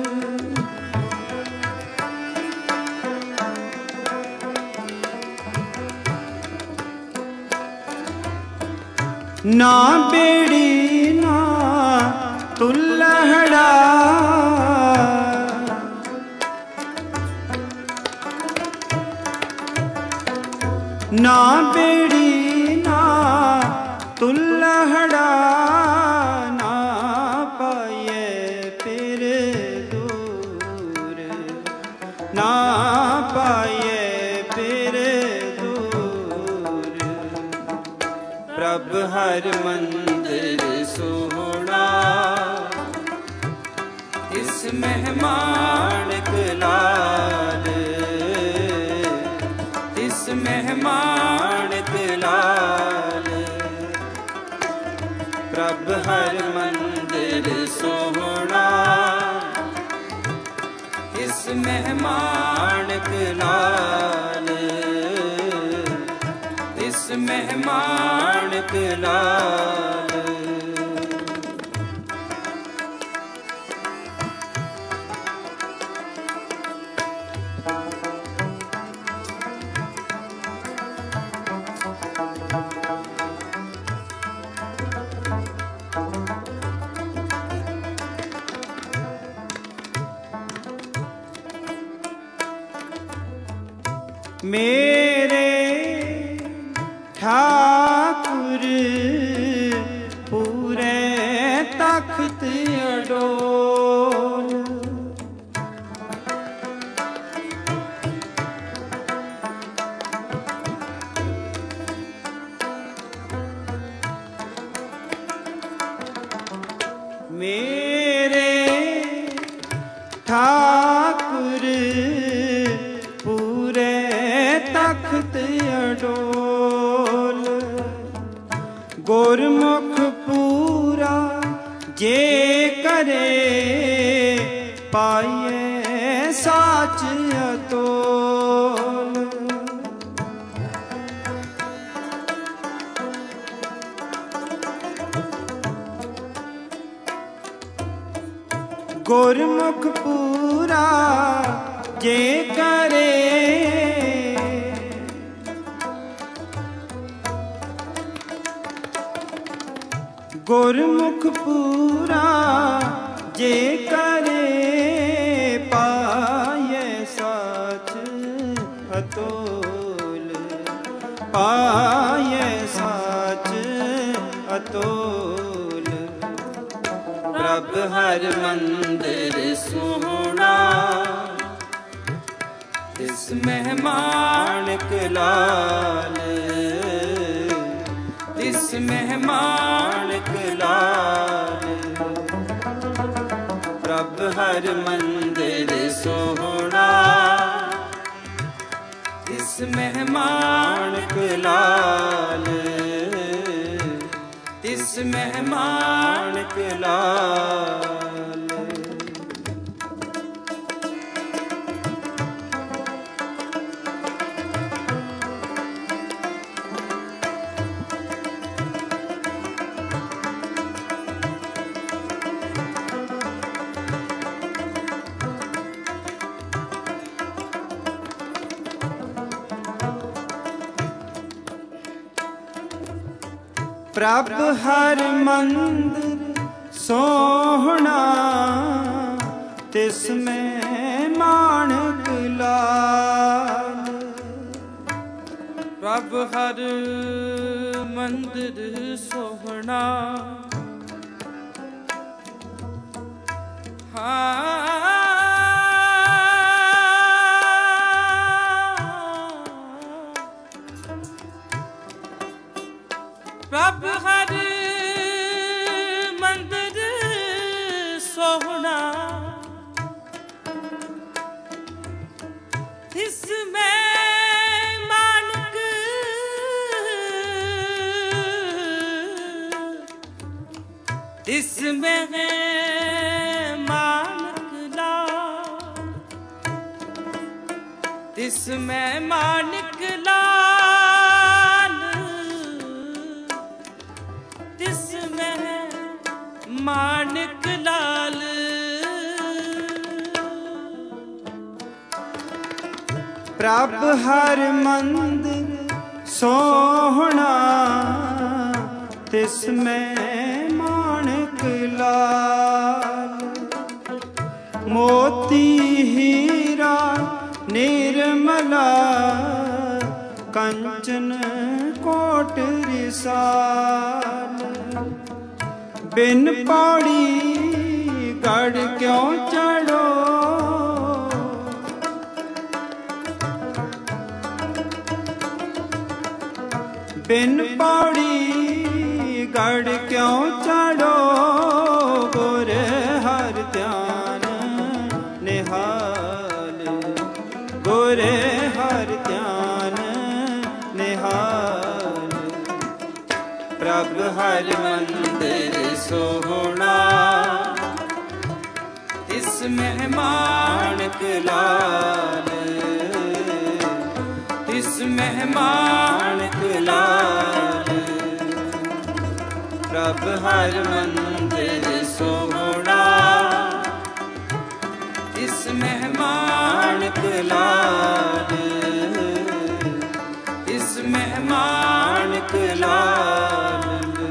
ना बेड़ी ना तुल्हड़ा ना बेड़ी ना तुल्हड़ा ना पाए फिर दूर ना पाए फिर दूर। प्रभ हर मंदिर सोहना इस मेहमान लाल इस मेहमान लाल। प्रभ हर मंदिर सोहना इस मेहमान लाल इस मेहमान लाल। मेरे ठाकुर पूरे तख्त अडोल। मेरे ठाकुर पूरे तख्त अडोल। गुरमुख पूरा जे करे पाए साच अतोल। गुरमुख पूरा जे करे गुरमुख पूरा जे करे पाए साच अतोल पाए साच अतोल। प्रभ हर मंदिर सोहना इस मेहमान लाल इस मेहमान लाल। प्रभ हर मंदिर सोहना इस मेहमान लाल इस मेहमान लाल। प्रभ हर मंदिर सोहना तिसमें माणक लाल।
प्रभ हर मंदिर सोहना प्रभ हर मंदिर सोहना इसमें मानक इसमें मानक लाल इसमें मानक लाल। ਮਾਨਕ ਲਾਲ।
ਪ੍ਰਭ ਹਰ ਮੰਦਰ ਸੋਹਣਾ ਤਿਸ ਮੈਂ ਮਾਣਕ ਲਾਲ। ਮੋਤੀ ਹੀਰਾ ਨਿਰਮਲਾ ਕੰਚਨ ਕੋਟ ਰਿਸਾਲ। ਬਿਨ ਪੌੜੀ ਗੜ ਕਿਉਂ ਚੜੋ ਬਿਨ ਪੌੜੀ ਗੜ ਕਿਉਂ ਚੜੋ। ਗੁਰ ਹਰਿ ਧਿਆਨ ਨਿਹਾਲ ਗੁਰ ਹਰਿ ਧਿਆਨ ਨਿਹਾਲ। ਪ੍ਰਭ ਹਰਿ ਮੰਦਿਰ ਸੋਹਣਾ ਤਿਸ ਮਹਿਮਾਨਕ ਲਾਲ। ਤਿਸ ਮਹਿਮਾਨਕ ਲਾਲ। ਪ੍ਰਭ ਹਰਿ ਮੰਦਿਰ ਸੋਹਣਾ ਤਿਸ ਮਹਿਮਾਨਕ ਲਾਲ। ਤਿਸ ਮਹਿਮਾਨਕ ਲਾਲ।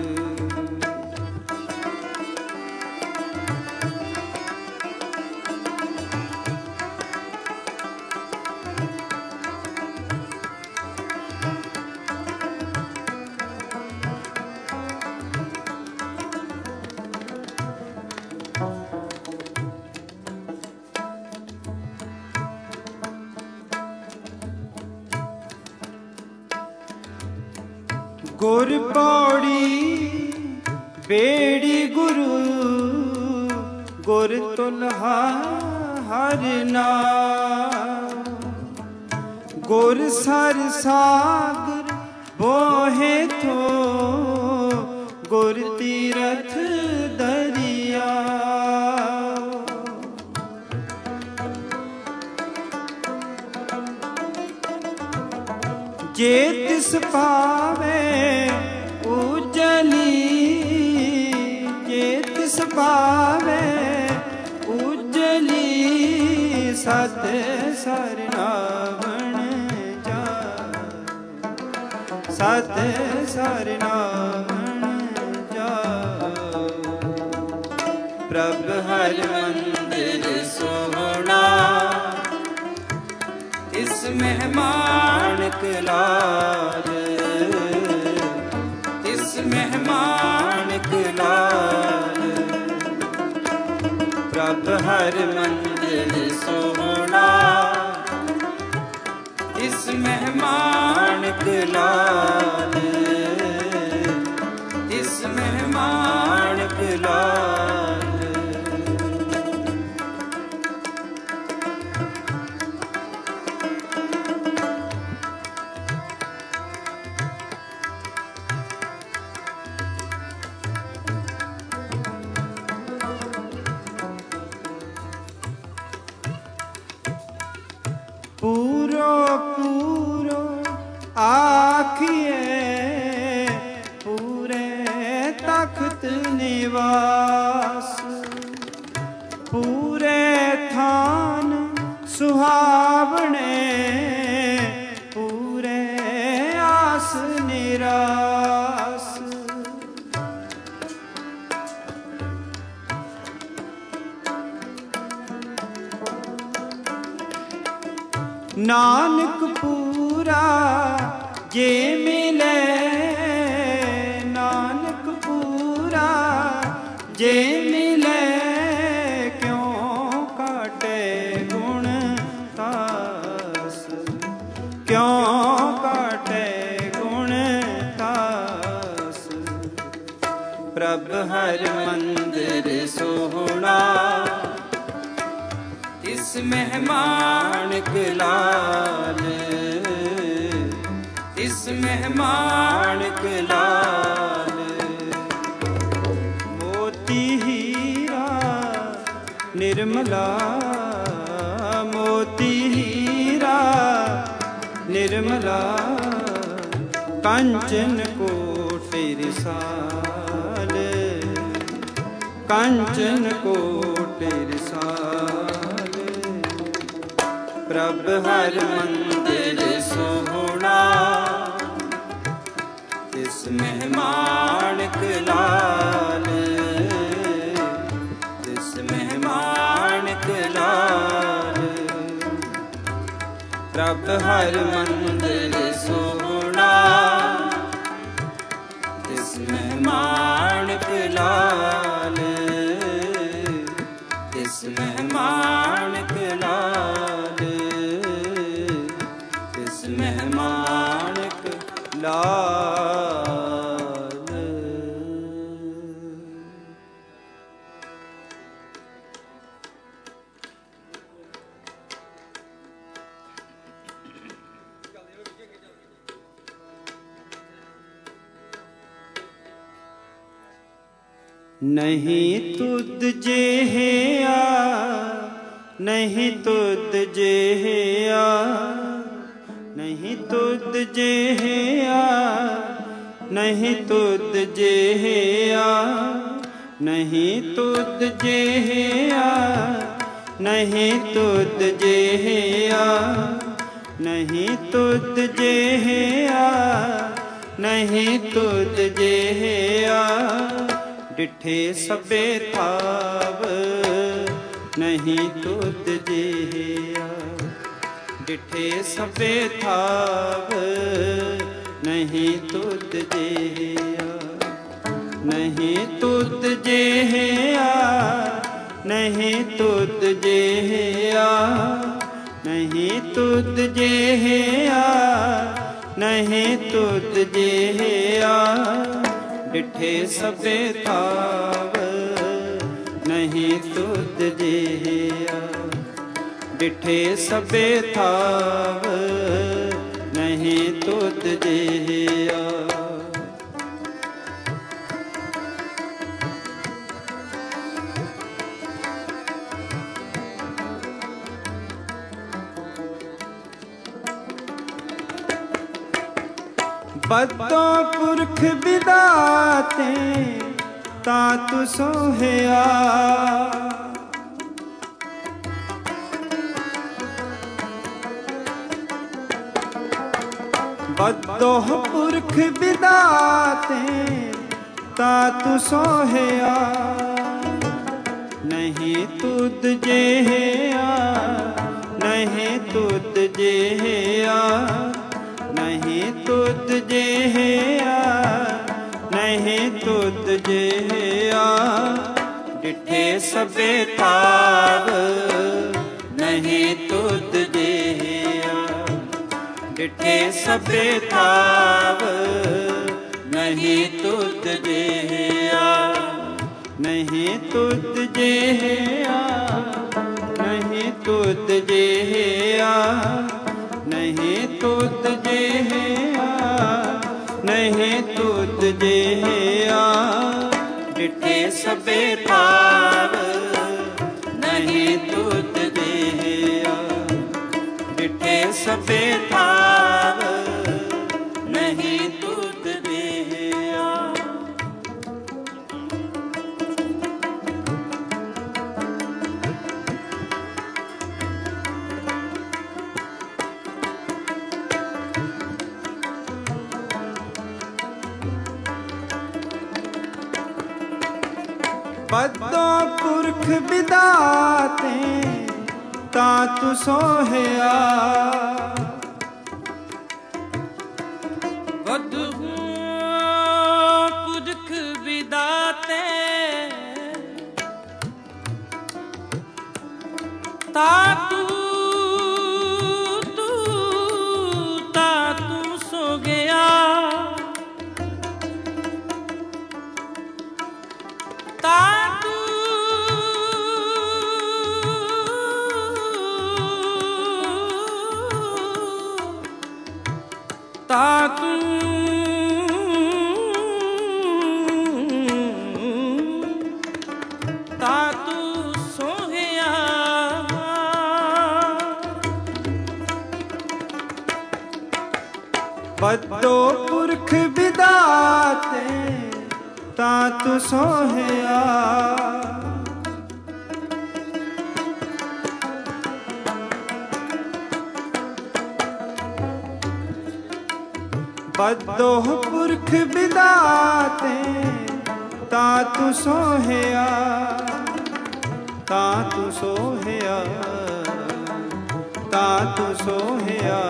ਗੁਰ ਪੌੜੀ ਬੇੜੀ ਗੁਰੂ ਗੁਰ ਤੁਲਹਾ ਹਰ ਨਾਮ। ਗੁਰ ਸਰ ਸਾਗਰ ਬੋਹੇ ਥੋ ਗੁਰ ਤੀਰਥ ਦਰਿਆ। ਜੇ ਤਿਸ ਪਾਵੇ ਉਜਲੀ ਜੇ ਤਿਸ ਪਾਵੇ ਉਜਲੀ। ਸਤ ਸਰਨਾਵਣ ਜਾਏ ਸਤ ਸਰਨਾਵਣ ਜਾਏ। ਪ੍ਰਭ ਹਰਿ ਮੰਦਿਰ ਸੋਹਣਾ ਤਿਸ ਮਹਿਮਾਨਕ ਲਾਲ। ਤਿਸ ਮਹਿਮਾਨਕ ਲਾਲ। ਪ੍ਰਭ ਹਰਿ ਮੰਦਿਰ ਸੋਹਣਾ ਤਿਸ ਮਹਿਮਾਨਕ ਲਾਲ। ਤਿਸ ਮਹਿਮਾਨਕ ਲਾਲ। ਪੂਰੋ ਪੂਰੋ ਆਖੀਏ ਪੂਰੇ ਤਖਤ ਨਿਵਾਸ। ਪੂਰੇ ਥਾਨ ਸੁਹਾਵਣੇ ਪੂਰੇ ਆਸ ਨਿਰਾਸ। ਨਾਨਕ ਪੂਰਾ ਜੇ ਮਿਲੇ ਨਾਨਕ ਪੂਰਾ ਜੇ ਮਿਲੇ। ਕਿਉਂ ਕਾਟੇ ਗੁਣ ਤਾਸ ਕਿਉਂ ਕਾਟੇ ਗੁਣ ਤਾਸ। ਪ੍ਰਭ ਹਰਿ ਮੰਦਿਰ ਸੋਹਣਾ ਤਿਸ ਮਹਿਮਾਨਕ ਲਾਲ। ਤਿਸ ਮਹਿਮਾਨਕ ਲਾਲ। ਮੋਤੀ ਹੀਰਾ ਨਿਰਮਲਾ ਮੋਤੀ ਹੀਰਾ ਨਿਰਮਲਾ ਕੰਚਨ ਕੋਟ ਰਿਸਾਲ। ਕੰਚਨ ਕੋਟਿ ਰਸਾਲ। ਪ੍ਰਭ ਹਰ ਮੰਦਿਰ ਸੋਹਣਾ, ਤਿਸ ਮਹਿ ਮਾਣਕ ਲਾਲ। ਤਿਸ ਮਹਿ ਮਾਣਕ ਲਾਲ। ਪ੍ਰਭ ਹਰ ਮੰਦਿਰ ਸੋਹਣਾ, ਤਿਸ ਮਹਿ ਮਾਣਕ ਲਾਲ। ਤਿਸ ਮਹਿ ਮਾਣਕ ਲਾਲ। ਤਿਸ ਮਹਿ ਮਾਣਕ ਲਾਲ। ਨਹੀਂ ਤੁਧ ਜਿਹਿਆ, ਨਹੀਂ ਤੁਧ ਜਿਹਿਆ, ਨਹੀਂ ਤੁਧ ਜਿਹਿਆ, ਨਹੀਂ ਤੁਧ ਜਿਹਿਆ, ਨਹੀਂ ਤੁਧ ਜਿਹਿਆ, ਨਹੀਂ ਤੁਧ ਜਿਹਿਆ, ਨਹੀਂ ਤੁਧ ਜਿਹਿਆ, ਨਹੀਂ ਤੁਧ ਜਿਹਿਆ। ਡਿਠੇ ਸਭੇ ਥਾਵ, ਨਹੀਂ ਤੁਧ ਜਿਹਿਆ। ਡਿਠੇ ਸਭੇ ਥਾਵ, ਨਹੀਂ ਤੁਧ ਜਿਹਿਆ। ਨਹੀਂ ਤੁਧ ਜਿਹਿਆ, ਨਹੀਂ ਤੁਧ ਜਿਹਿਆ, ਨਹੀਂ ਤੁਧ ਜਿਹਿਆ, ਨਹੀਂ ਤੁਧ ਜਿਹਿਆ। ਡਿਠੇ ਸਭੇ ਥਾਵ, ਨਹੀਂ ਤੁਧ ਜਿਹਿਆ। ਡਿਠੇ ਸਭੇ ਥਾਵ, ਨਹੀਂ ਤੁਧ ਜਿਹਿਆ। ਬਦੋ ਪੁਰਖ ਵਿਦਾਤੇ ਤਾਂ ਤੂੰ ਸੋਹਿਆ। ਬਦੋ ਪੁਰਖ ਵਿਦਾਤੇ ਤਾਂ ਤੂੰ ਸੋਹਿਆ। ਨਹੀਂ ਤੁਧ ਜਿਹਿਆ, ਨਹੀਂ ਤੁਧ ਜਿਹਿਆ, ਨਹੀਂ ਤੁਧ ਜਿਹਿਆ, ਨਹੀਂ ਤੁਧ ਜਿਹਿਆ। ਡਿਠੇ ਸਭੇ ਥਾਵ, ਨਹੀਂ ਤੁਧ ਜਿਹਿਆ। ਡਿਠੇ ਸਭੇ ਥਾਵ, ਨਹੀਂ ਤੁਧ ਜਿਹਿਆ। ਨਹੀਂ ਤੁਧ ਜਿਹਿਆ, ਨਹੀਂ ਤੁਧ ਜਿਹਿਆ, ਨਹੀਂ ਤੁਧ ਜਿਹਿਆ, ਨਹੀਂ ਤੁਧ ਜਿਹਿਆ। ਡਿਠੇ ਸਭੇ ਥਾਵ, ਨਹੀਂ ਤੁਧ ਜਿਹਿਆ। ਡਿਠੇ ਸਭੇ ਥਾਵ, ਨਹੀਂ ਤੁਧ ਜਿਹਿਆ। ਬਦੋ ਪੁਰਖ ਵਿਦਾਤੇ ਤਾਂ ਤੂੰ ਸੋਹਿਆ।
ਬਦੋ ਪੁਰਖ ਵਿਦਾਤੇ ਤਾਂ ਤੂੰ ਸੋ ਗਿਆ। ਤਾ ਤੂੰ ਸੋਹਿਆ।
ਬਦੋ ਪੁਰਖ ਵਿਦਾਤੇ ਤਾਂ ਤੂੰ ਸੋਹਿਆ। ਬਦੋਹ ਪੁਰਖ ਵਿਦਾਤੇ ਤਾਂ ਤੂੰ ਸੋਹਿਆ, ਤਾਂ ਤੂੰ ਸੋਹਿਆ, ਤਾਂ ਤੂੰ ਸੋਹਿਆ।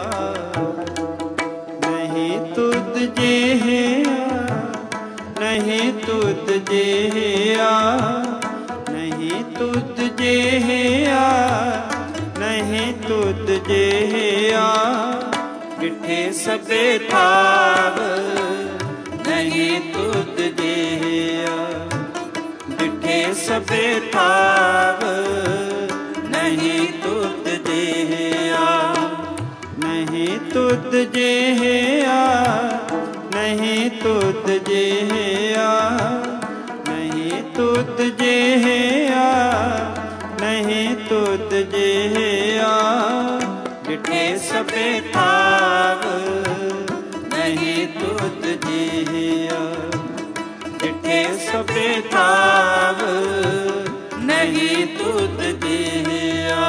ਨਹੀਂ ਤੁਧ ਜਿਹਾ, ਨਹੀਂ ਤੁਧ ਜਿਹਾ, ਨਹੀਂ ਤੁਧ ਜਿਹਾ, ਨਹੀਂ ਤੁਧ ਜਿਹਾ। ਡਿਠੇ ਸਭੇ ਥਾਵ ਨਹੀਂ ਤੁਧ ਜਿਹਾ, ਡਿਠੇ ਸਭੇ ਥਾਵ ਨਹੀਂ ਤੁਧ ਜਿਹਾ। ਨਹੀਂ ਤੁਧ ਜਿਹਾ, ਨਹੀਂ ਤੁਧ ਜਿਹਾ, ਨਹੀਂ ਤੁਧ ਜਿਹਾ, ਨਹੀਂ ਤੁਧ ਜਿਹਾ। ਡਿਠੇ ਸਭੇ ਥਾਵ ਨਹੀਂ ਤੁਧ ਜਿਹਾ, ਡਿਠੇ ਸਭੇ ਥਾਵ ਨਹੀਂ ਤੁਧ ਜਿਹਾ।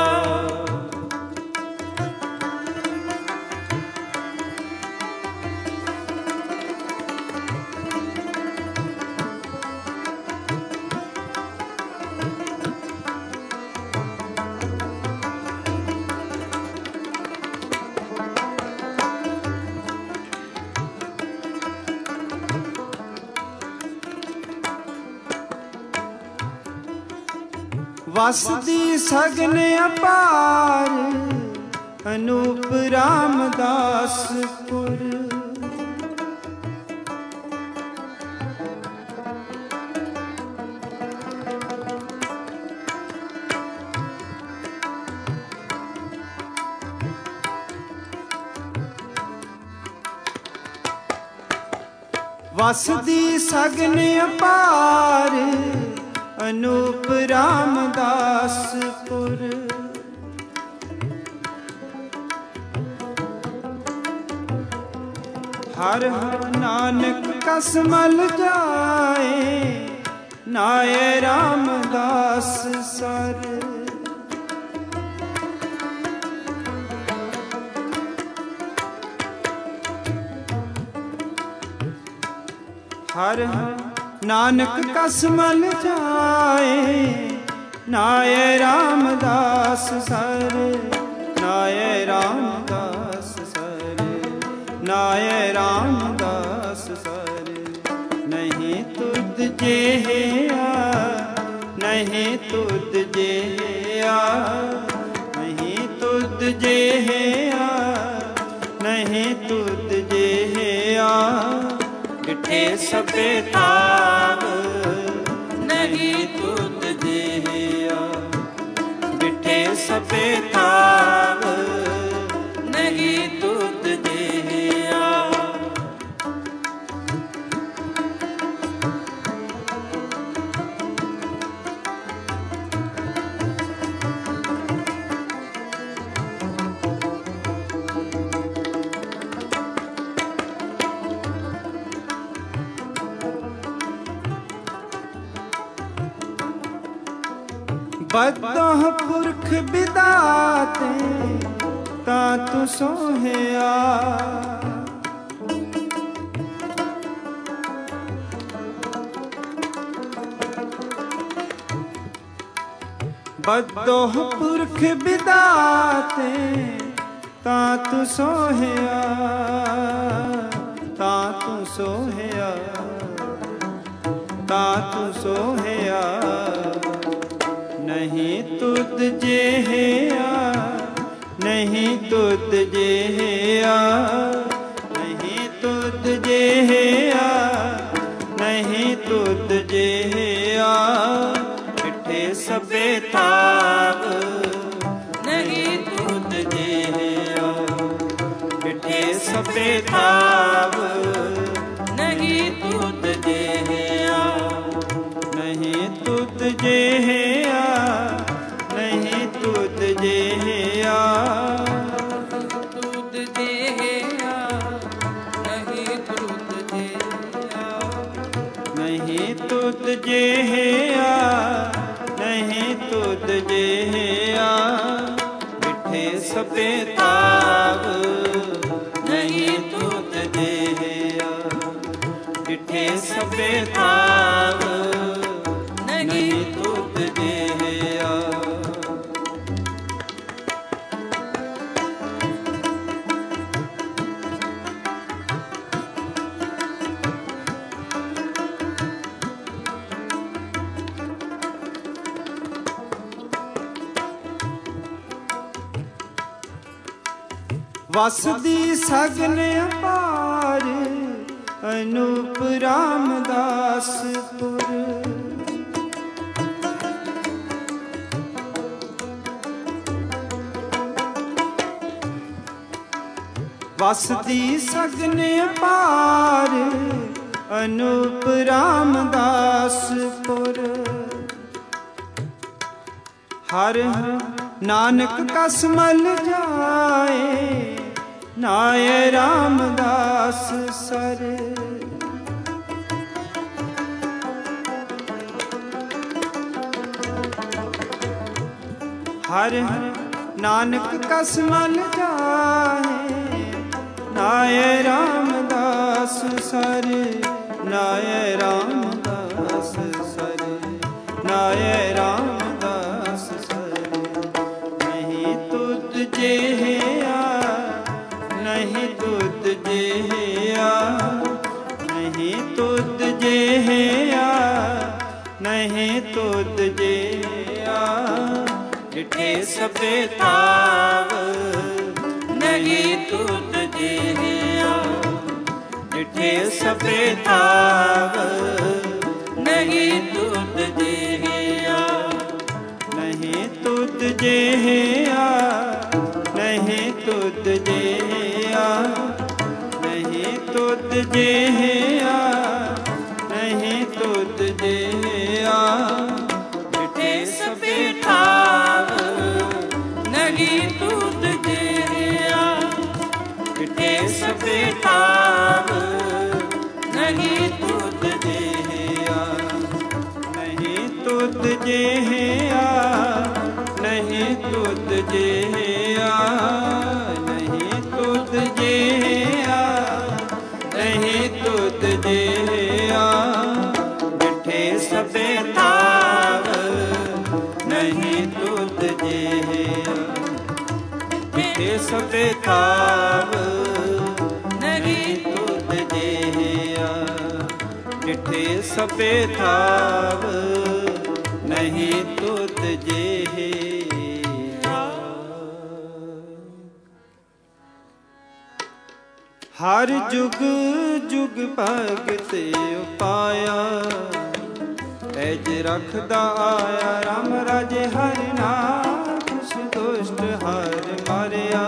ਵਸਦੀ ਸਗਨ ਅਪਾਰ ਅਨੂਪ ਰਾਮਦਾਸਪੁਰ। ਵਸਦੀ ਸਗਨ ਅਪਾਰ ਅਨੂਪ ਰਾਮਦਾਸਪੁਰ। ਹਰ ਹਰ ਨਾਨਕ ਕਸ ਮਲ ਜਾਏ, ਨਾਏ ਰਾਮਦਾਸ ਸਰ। ਹਰ ਹਰ ਨਾਨਕ ਕਸ ਮਲ ਜਾਏ, ਨਾਏ ਰਾਮਦਾਸ ਸਰ, ਨਾਏ ਰਾਮਦਾਸ ਸਰ, ਨਾਏ ਰਾਮਦਾਸ ਸਰ। ਨਹੀਂ ਤੁਧ ਜਿਹਾ, ਨਹੀਂ ਤੁਧ ਜਿਹਾ, ਨਹੀਂ ਤੁਧ ਜਿਹਾ, ਨਹੀਂ ਤੁਧ ਜਿਹਾ। ਡਿਠੇ ਸਭੇ ਥਾਵ ਨਹੀਂ ਤੁਧ ਜਿਹਾ, ਡਿਠੇ ਸਭੇ ਥਾਵ ਨਹੀਂ ਤੁਧ ਜਿਹਾ। ਬਦੋਹ ਪੁਰਖ ਵਿਦਾਤੇ ਤਾਂ ਤੂੰ ਸੋਹਿਆ। ਬਦੋਹ ਪੁਰਖ ਵਿਦਾਤੇ ਤਾਂ ਤੂੰ ਸੋਹਿਆ, ਤਾਂ ਤੂੰ ਸੋਹਿਆ, ਤਾਂ ਤੂੰ ਸੋਹਿਆ। ਨਹੀਂ ਤੁਧ ਜਿਹਾ, ਨਹੀਂ ਤੁਧ ਜਿਹਾ, ਨਹੀਂ ਤੁਧ ਜਿਹਾ, ਨਹੀਂ ਤੁਧ ਜਿਹਾ। ਡਿਠੇ ਸਭੇ ਥਾਵ ਨਹੀਂ ਤੁਧ ਜਿਹਾ, ਡਿਠੇ ਸਭੇ ਥਾਵ ਨਹੀਂ ਤੁਧ ਜਿਹਾ। ਨਹੀਂ ਤੁਧ ਜਿਹਾ, ਨਹੀਂ ਤੁਧ ਜਿਹਾ, ਤੁਧ ਜਿਹਾ, ਨਹੀਂ ਤੁਧ ਜਿਹਾ, नहीं तुद जेहिया, नहीं तुद जेहिया, बिठे सबे ताव, नहीं तुद जेहिया, बिठे सबे ताव, नहीं तुद जेहिया। ਵਸਦੀ ਸਗਨ ਅਪਾਰ, ਅਨੂਪ ਰਾਮਦਾਸਪੁਰ। ਵਸਦੀ ਸਗਨ ਅਪਾਰ, ਅਨੂਪ ਰਾਮਦਾਸਪੁਰ। ਹਰ ਨਾਨਕ ਕਸ ਮਲ ਜਾਏ, ਨਾਏ ਰਾਮਦਾਸ ਸਰ। ਹਰ ਨਾਨਕ ਕਸ ਮਲ ਜਾਏ, ਨਾਏ ਰਾਮਦਾਸ ਸਰ, ਨਾਏ ਰਾਮਦਾਸ ਸਰ, ਨਾਏ ਰਾਮਦਾਸ ਸਰ। ਨਹੀਂ ਤੁਧ ਜਿਹਾ, ਨਹੀਂ ਤੁਧ ਜਿਹਾ, ਨਹੀਂ ਤੁਧ ਜਿਹਾ, ਨਹੀਂ ਤੁਧ ਜਿਹਾ, ਡਿਠੇ ਸਭੇ ਤਾਵ, ਨਹੀਂ ਤੁਧ ਜਿਹਾ, ਡਿਠੇ ਸਭੇ ਤਾਵ, ਨਹੀਂ ਤੁਧ ਜਿਹਾ, ਨਹੀਂ ਤੁਧ ਜਿਹਾ, ਨਹੀਂ ਤੁਧ ਜਿਹਾ, ਨਹੀਂ ਤੁਧ ਜਿਹਾ, ਨਹੀਂ ਤੁਧ ਜਿਹਾ, ਡਿਠੇ ਸਭੇ ਤਾਵ, ਨਹੀਂ ਤੁਧ ਜਿਹਾ, ਡਿਠੇ ਸਭੇ ਤਾਵ, ਨਹੀਂ ਤੁਧ ਜਿਹਾ, ਨਹੀਂ ਤੁਧ ਜਿਹਾ, ਨਹੀਂ ਤੁਧ ਜਿਹਾ, ਨਹੀਂ ਤੁਧ ਜਿਹਾ, ਨਹੀਂ ਤੁਧ ਜਿਹਾ, ਡਿਠੇ ਸਭੇ ਤਾਵ, ਨਹੀਂ ਤੁਧ ਜਿਹਾ, ਡਿਠੇ ਸਭੇ ਤਾਵ, ਨਹੀਂ ਤੁਧ ਜਿਹਾ, ਡਿਠੇ ਸਭੇ ਤਾਵ, ਨਹੀਂ ਤੁਧ ਜਿਹਾ। ਹਰ ਜੁਗ ਜੁਗ ਭਗਤ ਉਪਾਇਆ, ਐਜ ਰਖਦਾ ਆਇਆ ਰਾਮ ਰਾਜੇ ਹਰਿ ਨਾਮ। ਦੁਸ਼ਟ ਹਰ ਮਾਰਿਆ,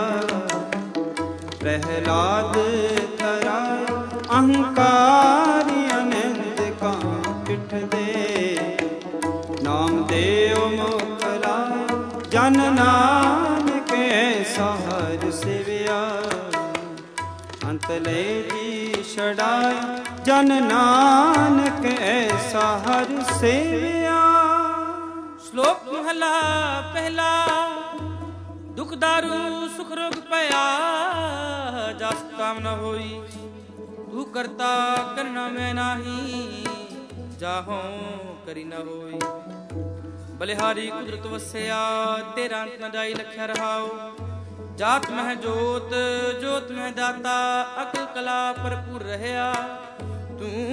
ਪ੍ਰਹਿਲਾਦ ਤਰਾਇ, ਅਹੰਕਾਰੀ ਅਨੰਦ ਕਾਂ ਪਿਠ ਦੇ। ਨਾਮ ਦੇਵ ਮੁਖ ਲਾਇ, ਜਨ ਨਾਨਕ ਐਸਾ ਹਰ ਸੇਵਿਆ। ਅੰਤ ਲੈ ਜੀ ਛੜਾਇ, ਜਨ ਨਾਨਕ ਐਸਾ ਹਰ ਸੇਵਿਆ।
ਸ਼ਲੋਕ ਮਹਲਾ ਪਹਿਲਾ। ਦੁਖ ਦਾਰੂ ਸੁਖ ਰੋਗ ਭਇਆ, ਜਸ ਕਾਮ ਨ ਹੋਈ। ਤੂੰ ਕਰਤਾ ਕਰਨਾ ਮੈਂ ਨਾਹੀ, ਜਾਹੋਂ ਕਰੀ ਨ ਹੋਈ। ਬਲਿਹਾਰੀ ਕੁਦਰਤ ਵਸਿਆ, ਤੇਰਾ ਅੰਤ ਨ ਜਾਈ ਲਖਿਆ ਰਹਾਉ। ਜਾਤ ਮਹਿ ਜੋਤ, ਜੋਤ ਮਹਿ ਦਾਤਾ, ਅਕਲ ਕਲਾ ਭਰਪੂਰ ਰਹਿਆ। ਤੂੰ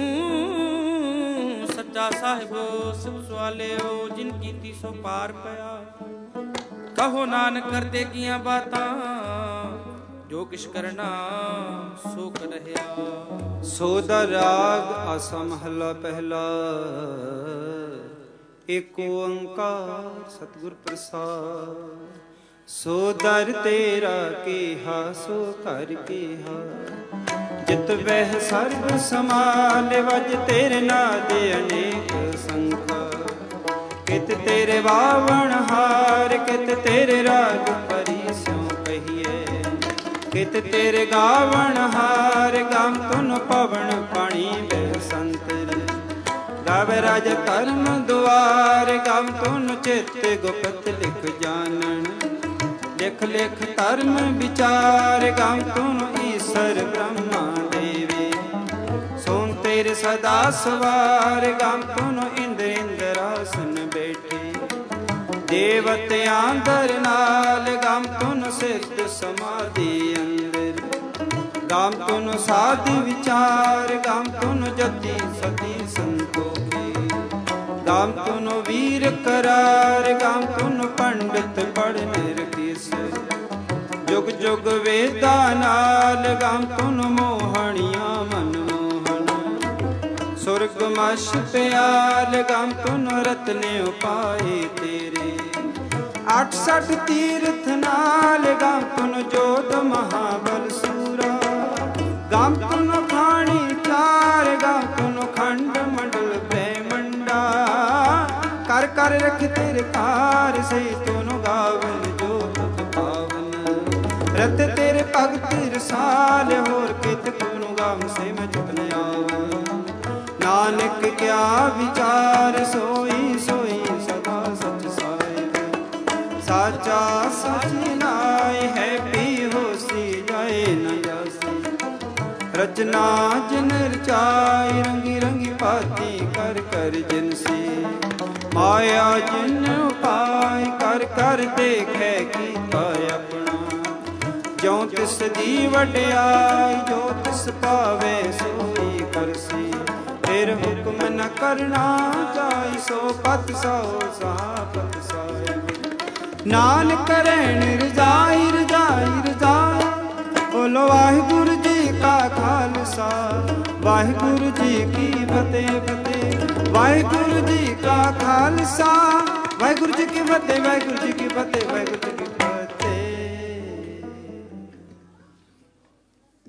ਸੱਚਾ ਸਾਹਿਬੋ ਸਿਵ ਸੁਆਲਿਓ, ਜਿਨ ਕੀਤੀ ਸੋ ਪਾਰ ਪਿਆ। ਕਹੋ ਨਾਨਕ ਕਰਤੇ ਕੀਆਂ ਬਾਤਾਂ, ਜੋ ਕਿਛ ਕਰਨਾ ਸੋ ਕਰ ਰਹਿਆ।
ਸੋ ਦਾ ਰਾਗ ਆਸਾ ਮਹਲਾ ਪਹਿਲਾ। ਏਕ ਓੰਕਾਰ ਸਤਿਗੁਰ ਪ੍ਰਸਾਦਿ। ਸੋ ਦਰ ਤੇਰਾ ਕੀਹਾ, ਸੋ ਘਰ ਕੀਹਾ। ਜਿਤ ਵਹਿ ਸਰਬ ਸਮਾਲ, ਵਜ ਤੇਰੇ ਨਾਦ ਅਨੇਕ ਸੰਖਾ। ਕਿਤ ਤੇਰੇ ਵਾਵਣ ਹਾਰ, ਕਿਤ ਤੇਰੇ ਰਾਗ ਪਰੀ ਸਿਉ ਕਹੀਏ। ਕਿਤ ਤੇਰੇ ਗਾਵਣ ਹਾਰ, ਗਮ ਤੁਨ ਪਵਨ ਪਾਣੀ ਬੈ ਸੰਤਰ। ਜਾਵੇ ਰਾਜ ਧਰਮ ਦੁਆਰ, ਗਮ ਤੁਨ ਚਿਤ ਗੁਪਤ ਲਿਖ ਜਾਣਨ। ਲਿਖ ਲਿਖ ਧਰਮ ਵਿਚਾਰ, ਗਮ ਤੁਨ ਈਸਰ ਬ੍ਰਹਮਾ ਦੇਵੇ। ਸੋਨ ਤੇਰੇ ਸਦਾ ਸਵਾਰ, ਗਮ ਤੁਨ ਇੰਦਰ ਇੰਦਰਾਸਨ ਬੈਠੇ। ਦੇਵਤ ਆਂਦਰ ਨਾਲ, ਗਮ ਤੁਨ ਸਿੱਧ ਸਮਾਧੀ ਅੰਦਰ। ਗਮ ਤੁਨ ਸਾਧੀ ਵਿਚਾਰ, ਗਮ ਤੁਨ ਜਤੀ ਸਤੀ ਸੰਤੋਖੀ। ਗਮ ਤੁਨ ਵੀਰ ਕਰਾਰ, ਗਮ ਤੁਨ ਪੰਡਿਤ ਪੜ੍ਹ ਨਿਰਕੀਸ। ਜੁਗ ਜੁਗ ਵੇਦਾਂ ਨਾਲ, ਗਮ ਤੁਨ ਮੋਹਣੀਆਂ ਮਨ ਮੋਹਨ। ਸੁਰਗ ਮਛ ਪਿਆਲ, ਗਮ ਤੁਨ ਰਤਨੇ ਉਪਾਏ ਤੇਰੇ। 68 ਤੀਰਥ ਨਾਲ, ਗਮ ਤੁਨ ਜੋਧ ਮਹਾਬਲ ਸੂਰਾ। ਗਮ ਤੁਨ ਖਾਣੀ ਚਾਰ, ਗਮ ਤੁਨ ਖੰਡ ਮੰਡਲ ਬ੍ਰਹਮੰਡਾ। ਕਰ ਕਰ ਰਖ ਤੇਰੇ ਕਾਰ, ਸਹੀ ਤੁਨ ਗਾਵਨ ਜੋ ਤੁਧ ਪਾਵਨ। ਰਤ ਤੇਰੇ ਭਗਤ ਰਸਾਲ, ਹੋਰ ਕਿਤ ਤੁਨ ਗਾਵ ਸੇ ਮੈਂ ਚੁਕ ਨ ਆਵਨ। ਨਾਨਕ ਕਿਆ ਵਿਚਾਰ, ਸੋਈ ਸੋਈ ਸਦਾ ਸਚ ਸਾਹਿਬ। ਸਾਚਾ ਸਚ ਨਾਇ ਹੈ, ਪੀ ਹੋਸੀ ਜਾਏ ਨ ਜਾਸੀ। ਰਚਨਾ ਜਿਨ ਰਚਾਈ, ਰੰਗੀ ਰੰਗੀ ਭਾਤੀ ਕਰ ਕਰ ਜਿਨਸੀ। ਮਾਇਆ ਜਿਨ ਉਪਾਇ, ਕਰ ਕਰ ਦੇਖੈ ਕੀਤਾ ਆਪਣਾ। ਜਿਉ ਤਿਸ ਦੀ ਵਡਿਆਈ, ਜੋ ਤਿਸ ਪਾਵੇ ਸੋਈ ਕਰਸੀ। ਫਿਰ ਹੁਕਮ ਨ ਕਰਨਾ ਚਾਹੀ, ਸੋ ਪਤ ਸੋ ਸਾਪਤ ਸਾਹਿਬ। ਨਾਨਕ ਰਹਿਣ ਰਜਾਈ ਰਜਾਈ ਰਜਾਈ। ਬੋਲੋ ਵਾਹਿਗੁਰੂ ਜੀ ਕਾ ਖਾਲਸਾ, ਵਾਹਿਗੁਰੂ ਜੀ ਕੀ ਫਤਿਹ ਫਤਿਹ। ਵਾਹਿਗੁਰੂ ਜੀ ਕਾ ਖਾਲਸਾ, ਵਾਹਿਗੁਰੂ ਜੀ ਕੀ ਫਤਿਹ, ਵਾਹਿਗੁਰੂ ਜੀ ਕੀ ਫਤਿਹ, ਵਾਹਿਗੁਰੂ ਜੀ ਕੀ ਫਤਿਹ।